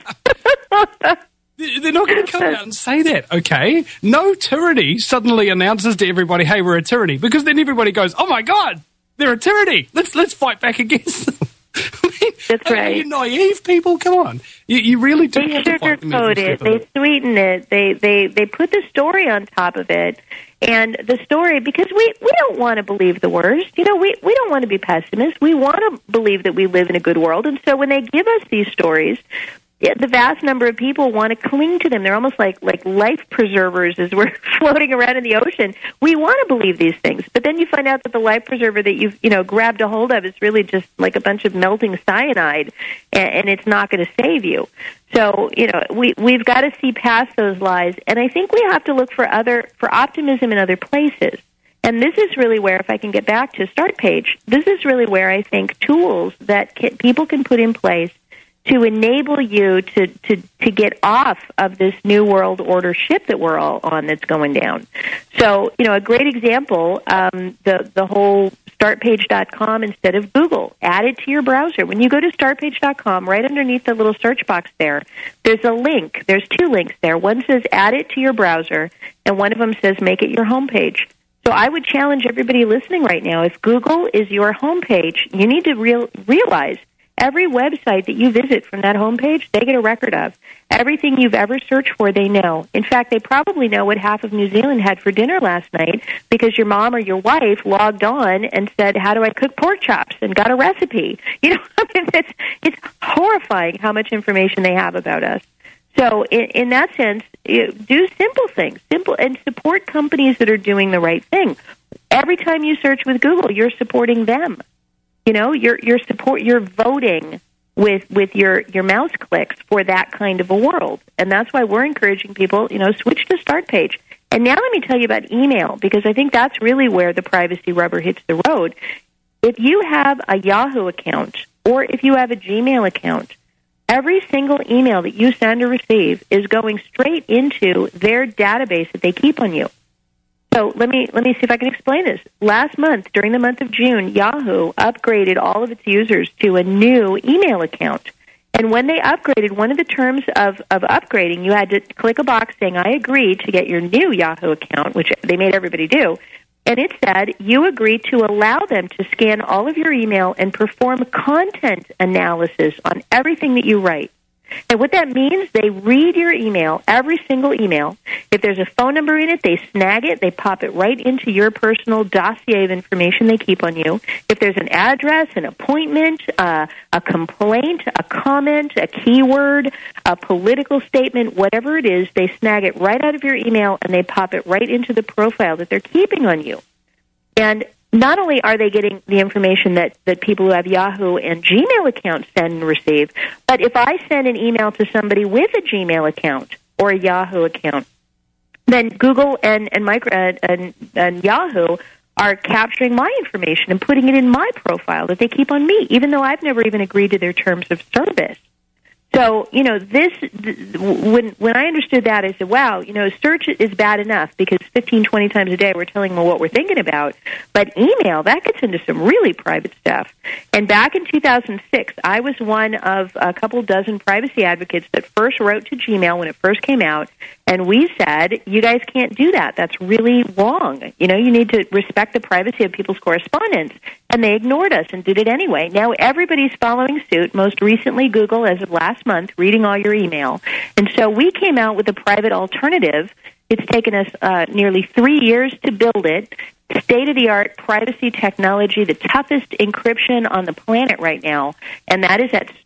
They're not going to come out and say that, okay? No tyranny suddenly announces to everybody, hey, we're a tyranny, because then everybody goes, oh, my God, they're a tyranny. Let's fight back against them. I mean, that's right. Are you naive people? Come on. You really do have to fight them every step of it. They sweeten it. They put the story on top of it. And the story, because we don't want to believe the worst. We don't want to be pessimists. We want to believe that we live in a good world. And so when they give us these stories, the vast number of people want to cling to them. They're almost like life preservers as we're floating around in the ocean. We want to believe these things, but then you find out that the life preserver that you've grabbed a hold of is really just like a bunch of melting cyanide, and it's not going to save you. So we've got to see past those lies, and I think we have to look for optimism in other places. And this is really where, if I can get back to Start Page, this is really where I think tools that people can put in place to enable you to get off of this new world order ship that we're all on that's going down. So, a great example, the whole startpage.com instead of Google. Add it to your browser. When you go to startpage.com, right underneath the little search box there's a link. There's two links there. One says add it to your browser, and one of them says make it your homepage. So I would challenge everybody listening right now, if Google is your homepage, you need to realize every website that you visit from that homepage, they get a record of. Everything you've ever searched for, they know. In fact, they probably know what half of New Zealand had for dinner last night because your mom or your wife logged on and said, how do I cook pork chops, and got a recipe. It's horrifying how much information they have about us. So in that sense, do simple things, and support companies that are doing the right thing. Every time you search with Google, you're supporting them. You're voting with your mouse clicks for that kind of a world. And that's why we're encouraging people, switch to Start Page. And now let me tell you about email, because I think that's really where the privacy rubber hits the road. If you have a Yahoo account or if you have a Gmail account, every single email that you send or receive is going straight into their database that they keep on you. So let me see if I can explain this. Last month, during the month of June, Yahoo upgraded all of its users to a new email account. And when they upgraded, one of the terms of upgrading, you had to click a box saying, I agree to get your new Yahoo account, which they made everybody do. And it said, you agree to allow them to scan all of your email and perform content analysis on everything that you write. And what that means, they read your email, every single email. If there's a phone number in it, they snag it, they pop it right into your personal dossier of information they keep on you. If there's an address, an appointment, a complaint, a comment, a keyword, a political statement, whatever it is, they snag it right out of your email and they pop it right into the profile that they're keeping on you. And not only are they getting the information that people who have Yahoo and Gmail accounts send and receive, but if I send an email to somebody with a Gmail account or a Yahoo account, then Google and Yahoo are capturing my information and putting it in my profile that they keep on me, even though I've never even agreed to their terms of service. So, when I understood that, I said, wow, search is bad enough because 15, 20 times a day we're telling them what we're thinking about. But email, that gets into some really private stuff. And back in 2006, I was one of a couple dozen privacy advocates that first wrote to Gmail when it first came out. And we said, you guys can't do that. That's really wrong. You need to respect the privacy of people's correspondence. And they ignored us and did it anyway. Now everybody's following suit, most recently Google as of last month, reading all your email. And so we came out with a private alternative. It's taken us nearly 3 years to build it. State-of-the-art privacy technology, the toughest encryption on the planet right now, and that is at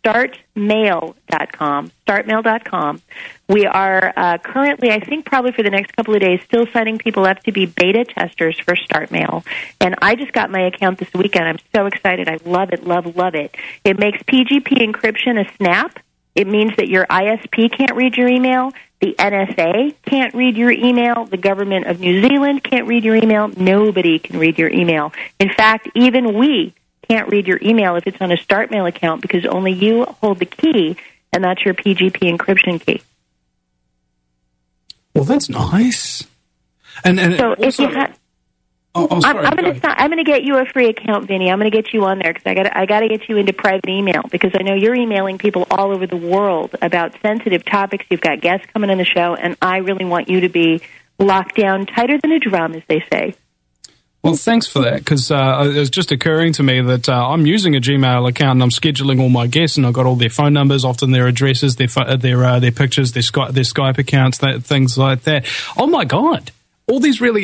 startmail.com. We are currently, I think probably for the next couple of days, still signing people up to be beta testers for StartMail. And I just got my account this weekend. I'm so excited. I love it, love it. It makes PGP encryption a snap. It means that your ISP can't read your email. The NSA can't read your email. The government of New Zealand can't read your email. Nobody can read your email. In fact, even we can't read your email if it's on a StartMail account because only you hold the key, and that's your PGP encryption key. Well, that's nice. And so also, if you have... sorry, I'm going to get you a free account, Vinny. I'm going to get you on there because I got to get you into private email because I know you're emailing people all over the world about sensitive topics. You've got guests coming on the show, and I really want you to be locked down tighter than a drum, as they say. Well, thanks for that, because it was just occurring to me that I'm using a Gmail account and I'm scheduling all my guests, and I've got all their phone numbers, often their addresses, their pictures, their Skype accounts, things like that. Oh my God! All these really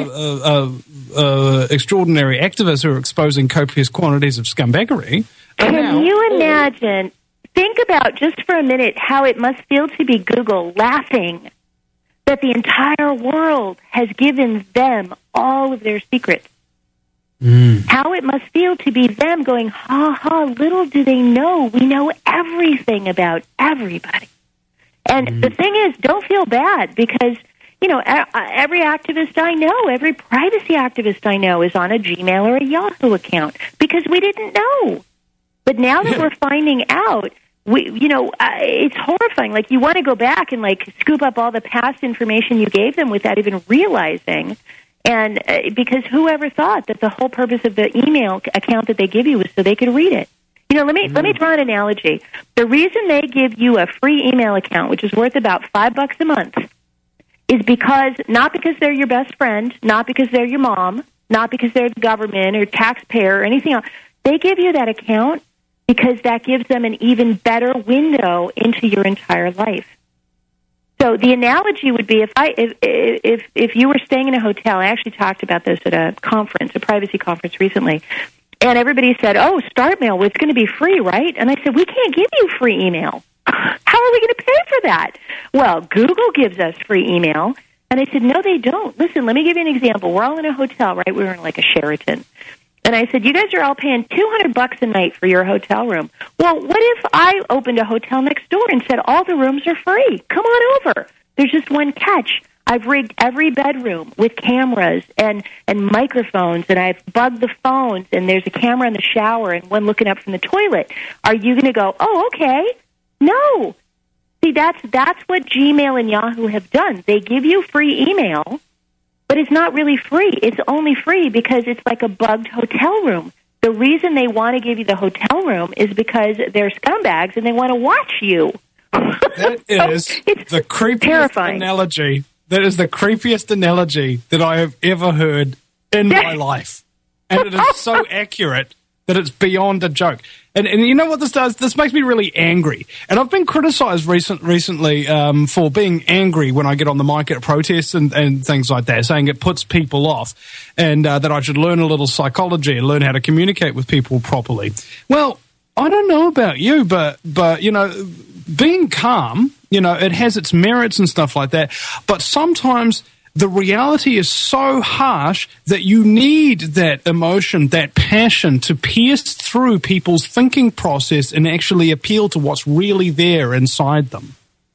extraordinary activists who are exposing copious quantities of scumbaggery. Can you imagine? Think about just for a minute how it must feel to be Google laughing that the entire world has given them all of their secrets. How it must feel to be them going, ha ha, little do they know, we know everything about everybody. And the thing is, don't feel bad because, every activist I know, every privacy activist I know is on a Gmail or a Yahoo account because we didn't know. But now that we're finding out, it's horrifying. Like, you want to go back and, scoop up all the past information you gave them without even realizing. And because whoever thought that the whole purpose of the email account that they give you was so they could read it. Let me draw an analogy. The reason they give you a free email account, which is worth about $5 a month, is not because they're your best friend, not because they're your mom, not because they're the government or taxpayer or anything else. They give you that account because that gives them an even better window into your entire life. So the analogy would be if you were staying in a hotel. I actually talked about this at a privacy conference recently, and everybody said, "Oh, StartMail, it's going to be free, right?" And I said, "We can't give you free email. How are we going to pay for that?" Well, Google gives us free email. And I said, "No, they don't. Listen, let me give you an example. We're all in a hotel, right? We were in a Sheraton. And I said, you guys are all paying $200 a night for your hotel room. Well, what if I opened a hotel next door and said all the rooms are free? Come on over. There's just one catch. I've rigged every bedroom with cameras and microphones, and I've bugged the phones, and there's a camera in the shower and one looking up from the toilet. Are you going to go, oh, okay? No. See, that's what Gmail and Yahoo have done. They give you free email, but it's not really free. It's only free because it's like a bugged hotel room. The reason they want to give you the hotel room is because they're scumbags and they want to watch you. That is the creepiest terrifying analogy. That is the creepiest analogy that I have ever heard in my life. And it is so accurate that it's beyond a joke. And you know what this does? This makes me really angry. And I've been criticized recently for being angry when I get on the mic at protests and things like that, saying it puts people off and that I should learn a little psychology and learn how to communicate with people properly. Well, I don't know about you, but you know, being calm, you know, it has its merits and stuff like that. But sometimes the reality is so harsh that you need that emotion, that passion to pierce through people's thinking process and actually appeal to what's really there inside them.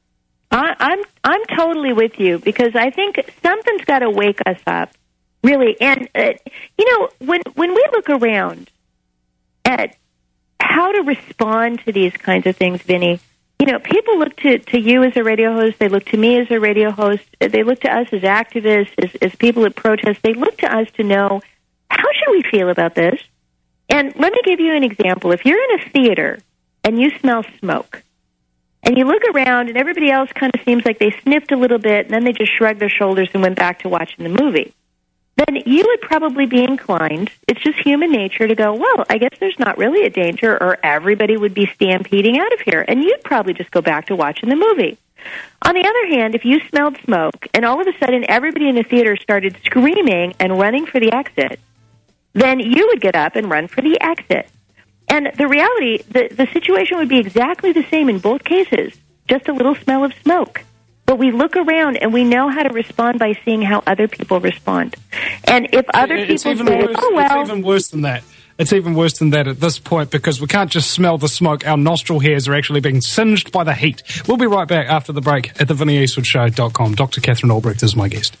I'm totally with you, because I think something's got to wake us up, really. And you know, when we look around at how to respond to these kinds of things, Vinny, you know, people look to you as a radio host. They look to me as a radio host. They look to us as activists, as people that protest. They look to us to know, how should we feel about this? And let me give you an example. If you're in a theater and you smell smoke, and you look around and everybody else kind of seems like they sniffed a little bit and then they just shrugged their shoulders and went back to watching the movie, then you would probably be inclined, it's just human nature, to go, well, I guess there's not really a danger, or everybody would be stampeding out of here, and you'd probably just go back to watching the movie. On the other hand, if you smelled smoke and all of a sudden everybody in the theater started screaming and running for the exit, then you would get up and run for the exit. And the reality, the situation would be exactly the same in both cases, just a little smell of smoke. But we look around and we know how to respond by seeing how other people respond. And if other people say, oh, well... It's even worse than that. It's even worse than that at this point, because we can't just smell the smoke. Our nostril hairs are actually being singed by the heat. We'll be right back after the break at thevinnieeastwoodshow.com. Dr. Catherine Albrecht is my guest.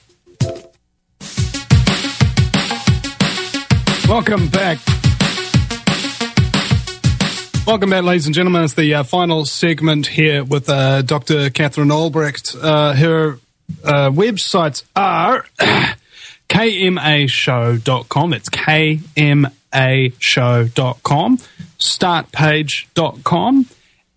Welcome back. Welcome back, ladies and gentlemen. It's the final segment here with Dr. Catherine Albrecht. Her websites are kmashow.com. It's kmashow.com, startpage.com,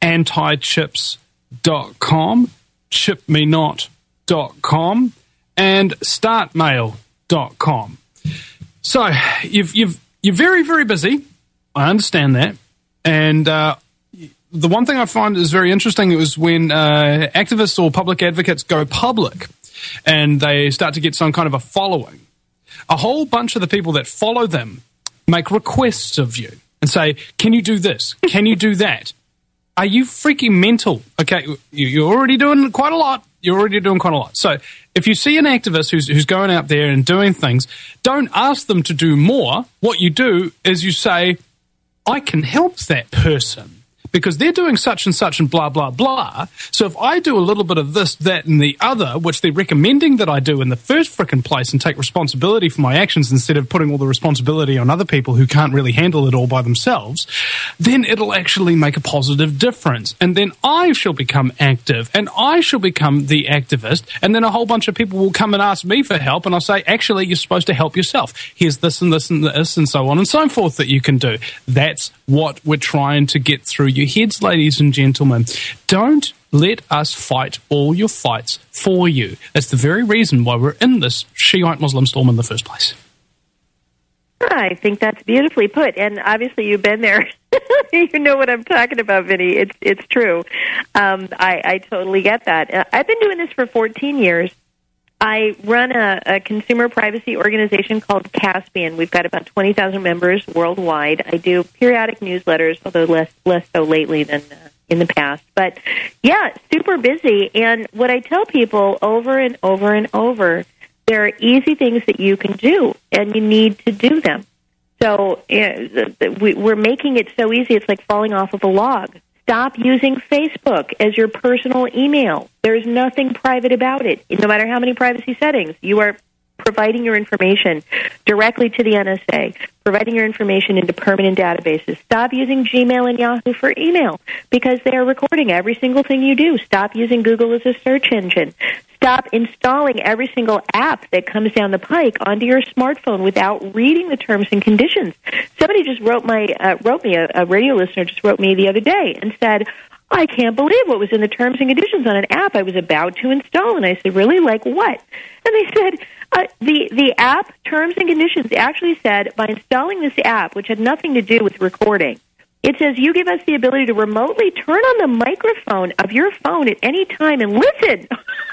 antichips.com, chipmenot.com, and startmail.com. So you're very, very busy. I understand that. And the one thing I find is very interesting is when activists or public advocates go public and they start to get some kind of a following, a whole bunch of the people that follow them make requests of you and say, can you do this? Can you do that? Are you freaking mental? Okay, you're already doing quite a lot. So if you see an activist who's going out there and doing things, don't ask them to do more. What you do is you say, I can help that person because they're doing such and such and blah, blah, blah. So if I do a little bit of this, that, and the other, which they're recommending that I do in the first frickin' place, and take responsibility for my actions instead of putting all the responsibility on other people who can't really handle it all by themselves, then it'll actually make a positive difference. And then I shall become active, and I shall become the activist, and then a whole bunch of people will come and ask me for help, and I'll say, actually, you're supposed to help yourself. Here's this and this and this and so on and so forth that you can do. That's what we're trying to get through your heads, ladies and gentlemen. Don't let us fight all your fights for you. That's the very reason why we're in this Shiite Muslim storm in the first place. I think that's beautifully put, and obviously you've been there. You know what I'm talking about, Vinny. It's true. I totally get that. I've been doing this for 14 years. I run a consumer privacy organization called Caspian. We've got about 20,000 members worldwide. I do periodic newsletters, although less so lately than in the past. But, yeah, super busy. And what I tell people over and over and over, there are easy things that you can do, and you need to do them. So we're making it so easy, it's like falling off of a log. Stop using Facebook as your personal email. There's nothing private about it. No matter how many privacy settings, you are providing your information directly to the NSA, providing your information into permanent databases. Stop using Gmail and Yahoo for email because they are recording every single thing you do. Stop using Google as a search engine. Stop installing every single app that comes down the pike onto your smartphone without reading the terms and conditions. Somebody just wrote me, a radio listener just wrote me the other day and said, I can't believe what was in the terms and conditions on an app I was about to install. And I said, really? Like what? And they said, the app terms and conditions actually said, by installing this app, which had nothing to do with recording, it says you give us the ability to remotely turn on the microphone of your phone at any time and listen.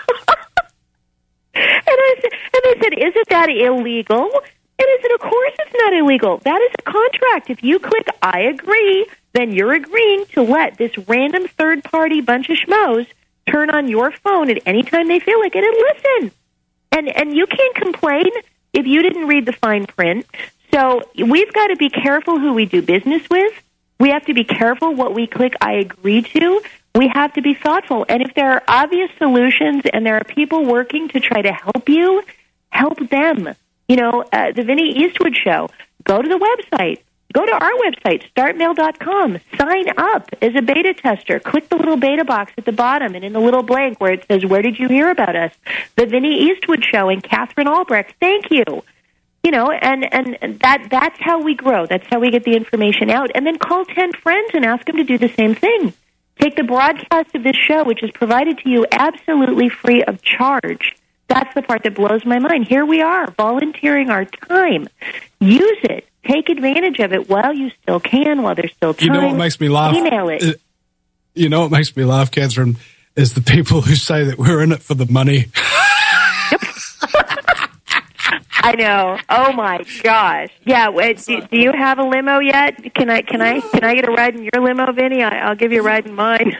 And they said, isn't that illegal? And I said, of course it's not illegal. That is a contract. If you click I agree, then you're agreeing to let this random third-party bunch of schmoes turn on your phone at any time they feel like it and listen. And you can't complain if you didn't read the fine print. So we've got to be careful who we do business with. We have to be careful what we click I agree to. We have to be thoughtful. And if there are obvious solutions and there are people working to try to help you, help them. You know, the Vinnie Eastwood Show, go to the website. Go to our website, startmail.com. Sign up as a beta tester. Click the little beta box at the bottom, and in the little blank where it says, where did you hear about us? The Vinnie Eastwood Show and Catherine Albrecht. Thank you. You know, and that's how we grow. That's how we get the information out. And then call 10 friends and ask them to do the same thing. Take the broadcast of this show, which is provided to you absolutely free of charge. That's the part that blows my mind. Here we are, volunteering our time. Use it. Take advantage of it while you still can, while there's still time. You know what makes me laugh? Email it. You know what makes me laugh, Catherine, is the people who say that we're in it for the money. I know. Oh my gosh. Yeah. Do you have a limo yet? Can I get a ride in your limo, Vinny? I'll give you a ride in mine.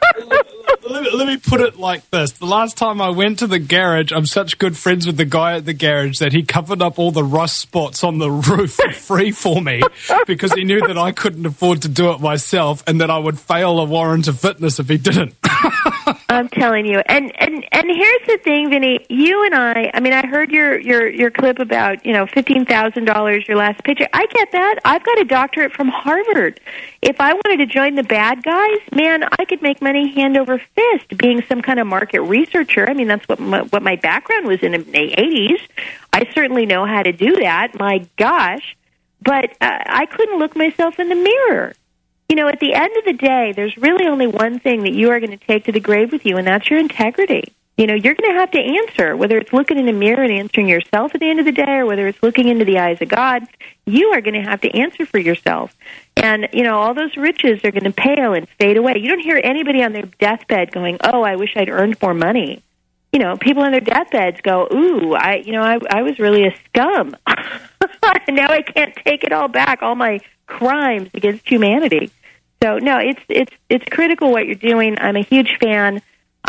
Let me put it like this. The last time I went to the garage, I'm such good friends with the guy at the garage that he covered up all the rust spots on the roof for free for me because he knew that I couldn't afford to do it myself and that I would fail a warrant of fitness if he didn't. I'm telling you. And here's the thing, Vinny. You and I mean, I heard your clip about, $15,000, your last picture. I get that. I've got a doctorate from Harvard. If I wanted to join the bad guys, man, I could make money hand over fist being some kind of market researcher. I mean, that's what my background was in the 80s. I certainly know how to do that. My gosh. But I couldn't look myself in the mirror. At the end of the day, there's really only one thing that you are going to take to the grave with you, and that's your integrity. You're going to have to answer, whether it's looking in a mirror and answering yourself at the end of the day or whether it's looking into the eyes of God, you are going to have to answer for yourself. And, all those riches are going to pale and fade away. You don't hear anybody on their deathbed going, oh, I wish I'd earned more money. People on their deathbeds go, ooh, I was really a scum. And now I can't take it all back, all my crimes against humanity. So, no, it's critical what you're doing. I'm a huge fan.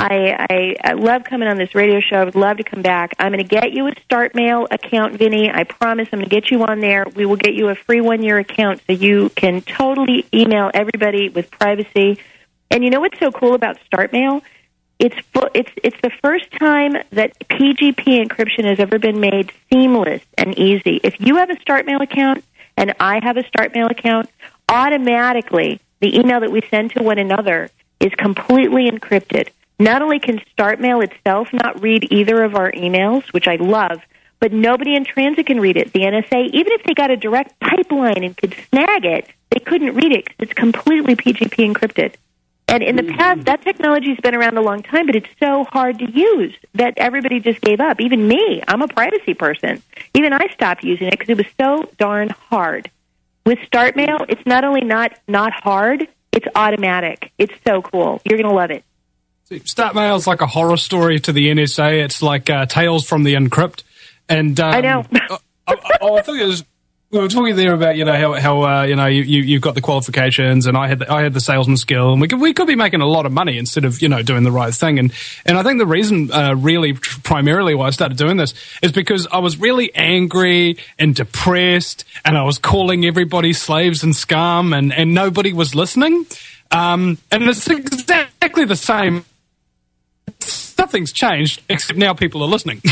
I love coming on this radio show. I would love to come back. I'm going to get you a StartMail account, Vinny. I promise I'm going to get you on there. We will get you a free 1-year account so you can totally email everybody with privacy. And you know what's so cool about StartMail? It's the first time that PGP encryption has ever been made seamless and easy. If you have a StartMail account and I have a StartMail account, automatically the email that we send to one another is completely encrypted. Not only can StartMail itself not read either of our emails, which I love, but nobody in transit can read it. The NSA, even if they got a direct pipeline and could snag it, they couldn't read it because it's completely PGP encrypted. And in the past, that technology's been around a long time, but it's so hard to use that everybody just gave up. Even me, I'm a privacy person. Even I stopped using it because it was so darn hard. With StartMail, it's not only not hard, it's automatic. It's so cool. You're going to love it. StartMail is like a horror story to the NSA. It's like Tales from the Encrypt. And I know. I thought it was. We were talking there about how you've got the qualifications and I had the salesman skill and we could be making a lot of money instead of doing the right thing and I think the reason really primarily why I started doing this is because I was really angry and depressed and I was calling everybody slaves and scum and nobody was listening. And it's exactly the same. Nothing's changed, except now people are listening.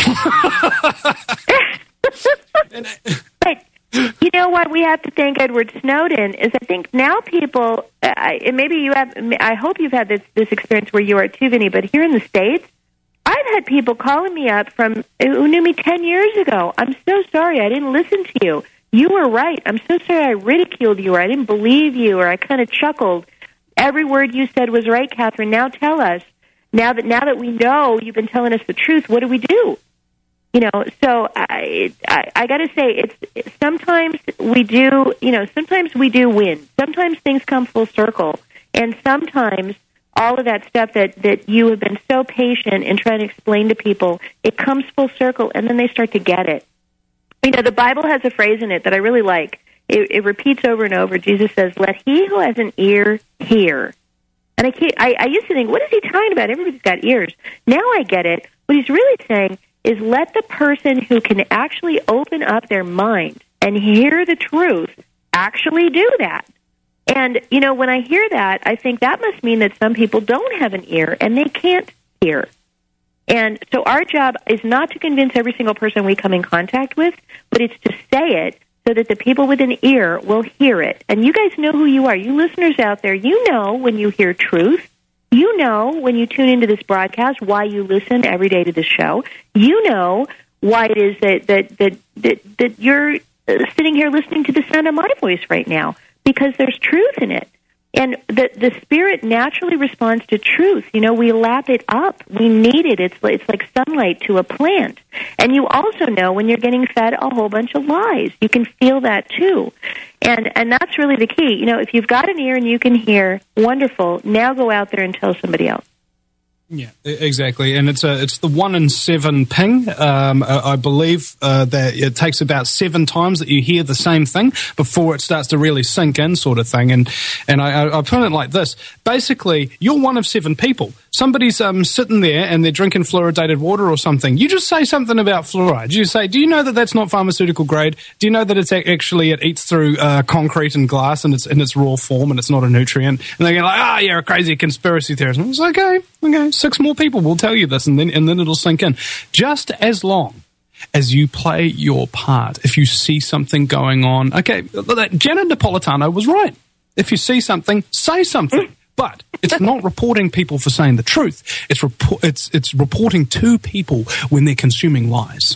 But you know what we have to thank Edward Snowden is I think now people, and maybe you have, I hope you've had this experience where you are too, Vinny, but here in the States, I've had people calling me up from who knew me 10 years ago. I'm so sorry I didn't listen to you. You were right. I'm so sorry I ridiculed you, or I didn't believe you, or I kind of chuckled. Every word you said was right, Catherine. Now tell us. Now that we know you've been telling us the truth, what do we do? You know, so I got to say, it's sometimes we do. You know, sometimes we do win. Sometimes things come full circle, and sometimes all of that stuff that you have been so patient in trying to explain to people, it comes full circle, and then they start to get it. You know, the Bible has a phrase in it that I really like. It repeats over and over. Jesus says, "Let he who has an ear hear." And I used to think, what is he talking about? Everybody's got ears. Now I get it. What he's really saying is let the person who can actually open up their mind and hear the truth actually do that. And, you know, when I hear that, I think that must mean that some people don't have an ear and they can't hear. And so our job is not to convince every single person we come in contact with, but it's to say it so that the people with an ear will hear it. And you guys know who you are. You listeners out there, you know when you hear truth. You know when you tune into this broadcast why you listen every day to this show. You know why it is that you're sitting here listening to the sound of my voice right now, because there's truth in it. And the Spirit naturally responds to truth. You know, we lap it up. We need it. It's like sunlight to a plant. And you also know when you're getting fed a whole bunch of lies. You can feel that too. And that's really the key. You know, if you've got an ear and you can hear, wonderful. Now go out there and tell somebody else. Yeah, exactly, and it's the 1 in 7 ping. I believe that it takes about 7 times that you hear the same thing before it starts to really sink in, sort of thing. And I put it like this: basically, you're one of 7 people. Somebody's sitting there and they're drinking fluoridated water or something. You just say something about fluoride. You say, "Do you know that that's not pharmaceutical grade? Do you know that it's actually it eats through concrete and glass and it's in its raw form and it's not a nutrient?" And they go like, "Ah, you're a crazy conspiracy theorist." And it's like, okay. 6 more people will tell you this, and then it'll sink in. Just as long as you play your part, if you see something going on, okay, Janet Napolitano was right. If you see something, say something. But it's not reporting people for saying the truth. It's reporting to people when they're consuming lies.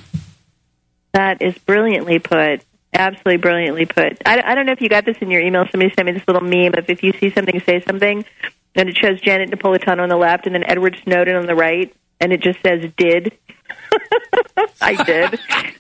That is brilliantly put. Absolutely brilliantly put. I don't know if you got this in your email. Somebody sent me this little meme of if you see something, say something. And it shows Janet Napolitano on the left and then Edward Snowden on the right. And it just says, did. I did.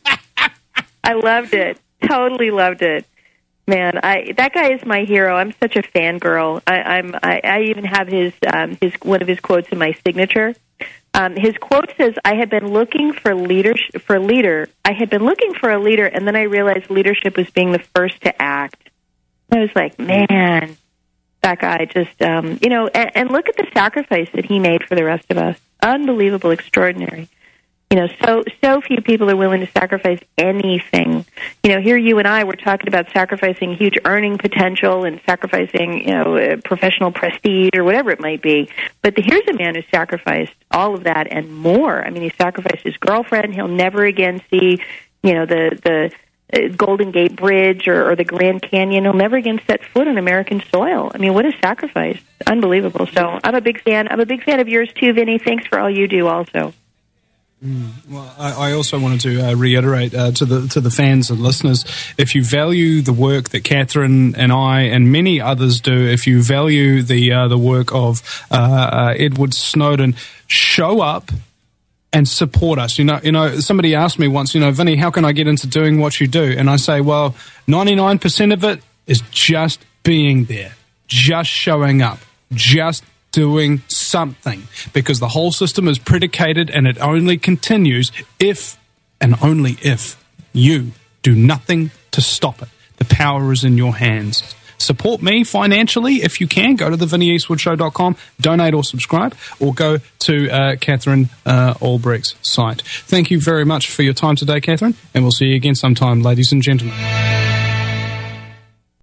I loved it. Totally loved it. Man, that guy is my hero. I'm such a fangirl. I even have his one of his quotes in my signature. His quote says, "I had been looking for a leader. I had been looking for a leader, and then I realized leadership was being the first to act." I was like, man, that guy just, you know. And look at the sacrifice that he made for the rest of us. Unbelievable, extraordinary. You know, so few people are willing to sacrifice anything. You know, here you and I were talking about sacrificing huge earning potential and sacrificing, you know, professional prestige or whatever it might be. But here's a man who sacrificed all of that and more. I mean, he sacrificed his girlfriend. He'll never again see, you know, the Golden Gate Bridge or the Grand Canyon. He'll never again set foot on American soil. I mean, what a sacrifice. Unbelievable. So I'm a big fan. I'm a big fan of yours too, Vinny. Thanks for all you do also. Well, I also wanted to reiterate to the fans and listeners, if you value the work that Catherine and I and many others do, if you value the work of Edward Snowden, show up and support us. You know, somebody asked me once, Vinny, how can I get into doing what you do? And I say, well, 99% of it is just being there, just showing up, just doing something, because the whole system is predicated and it only continues if and only if you do nothing to stop it. The power is in your hands. Support me financially if you can. Go to thevinnieeastwoodshow.com, donate or subscribe, or go to Catherine Albrecht's site. Thank you very much for your time today, Catherine, and we'll see you again sometime, ladies and gentlemen.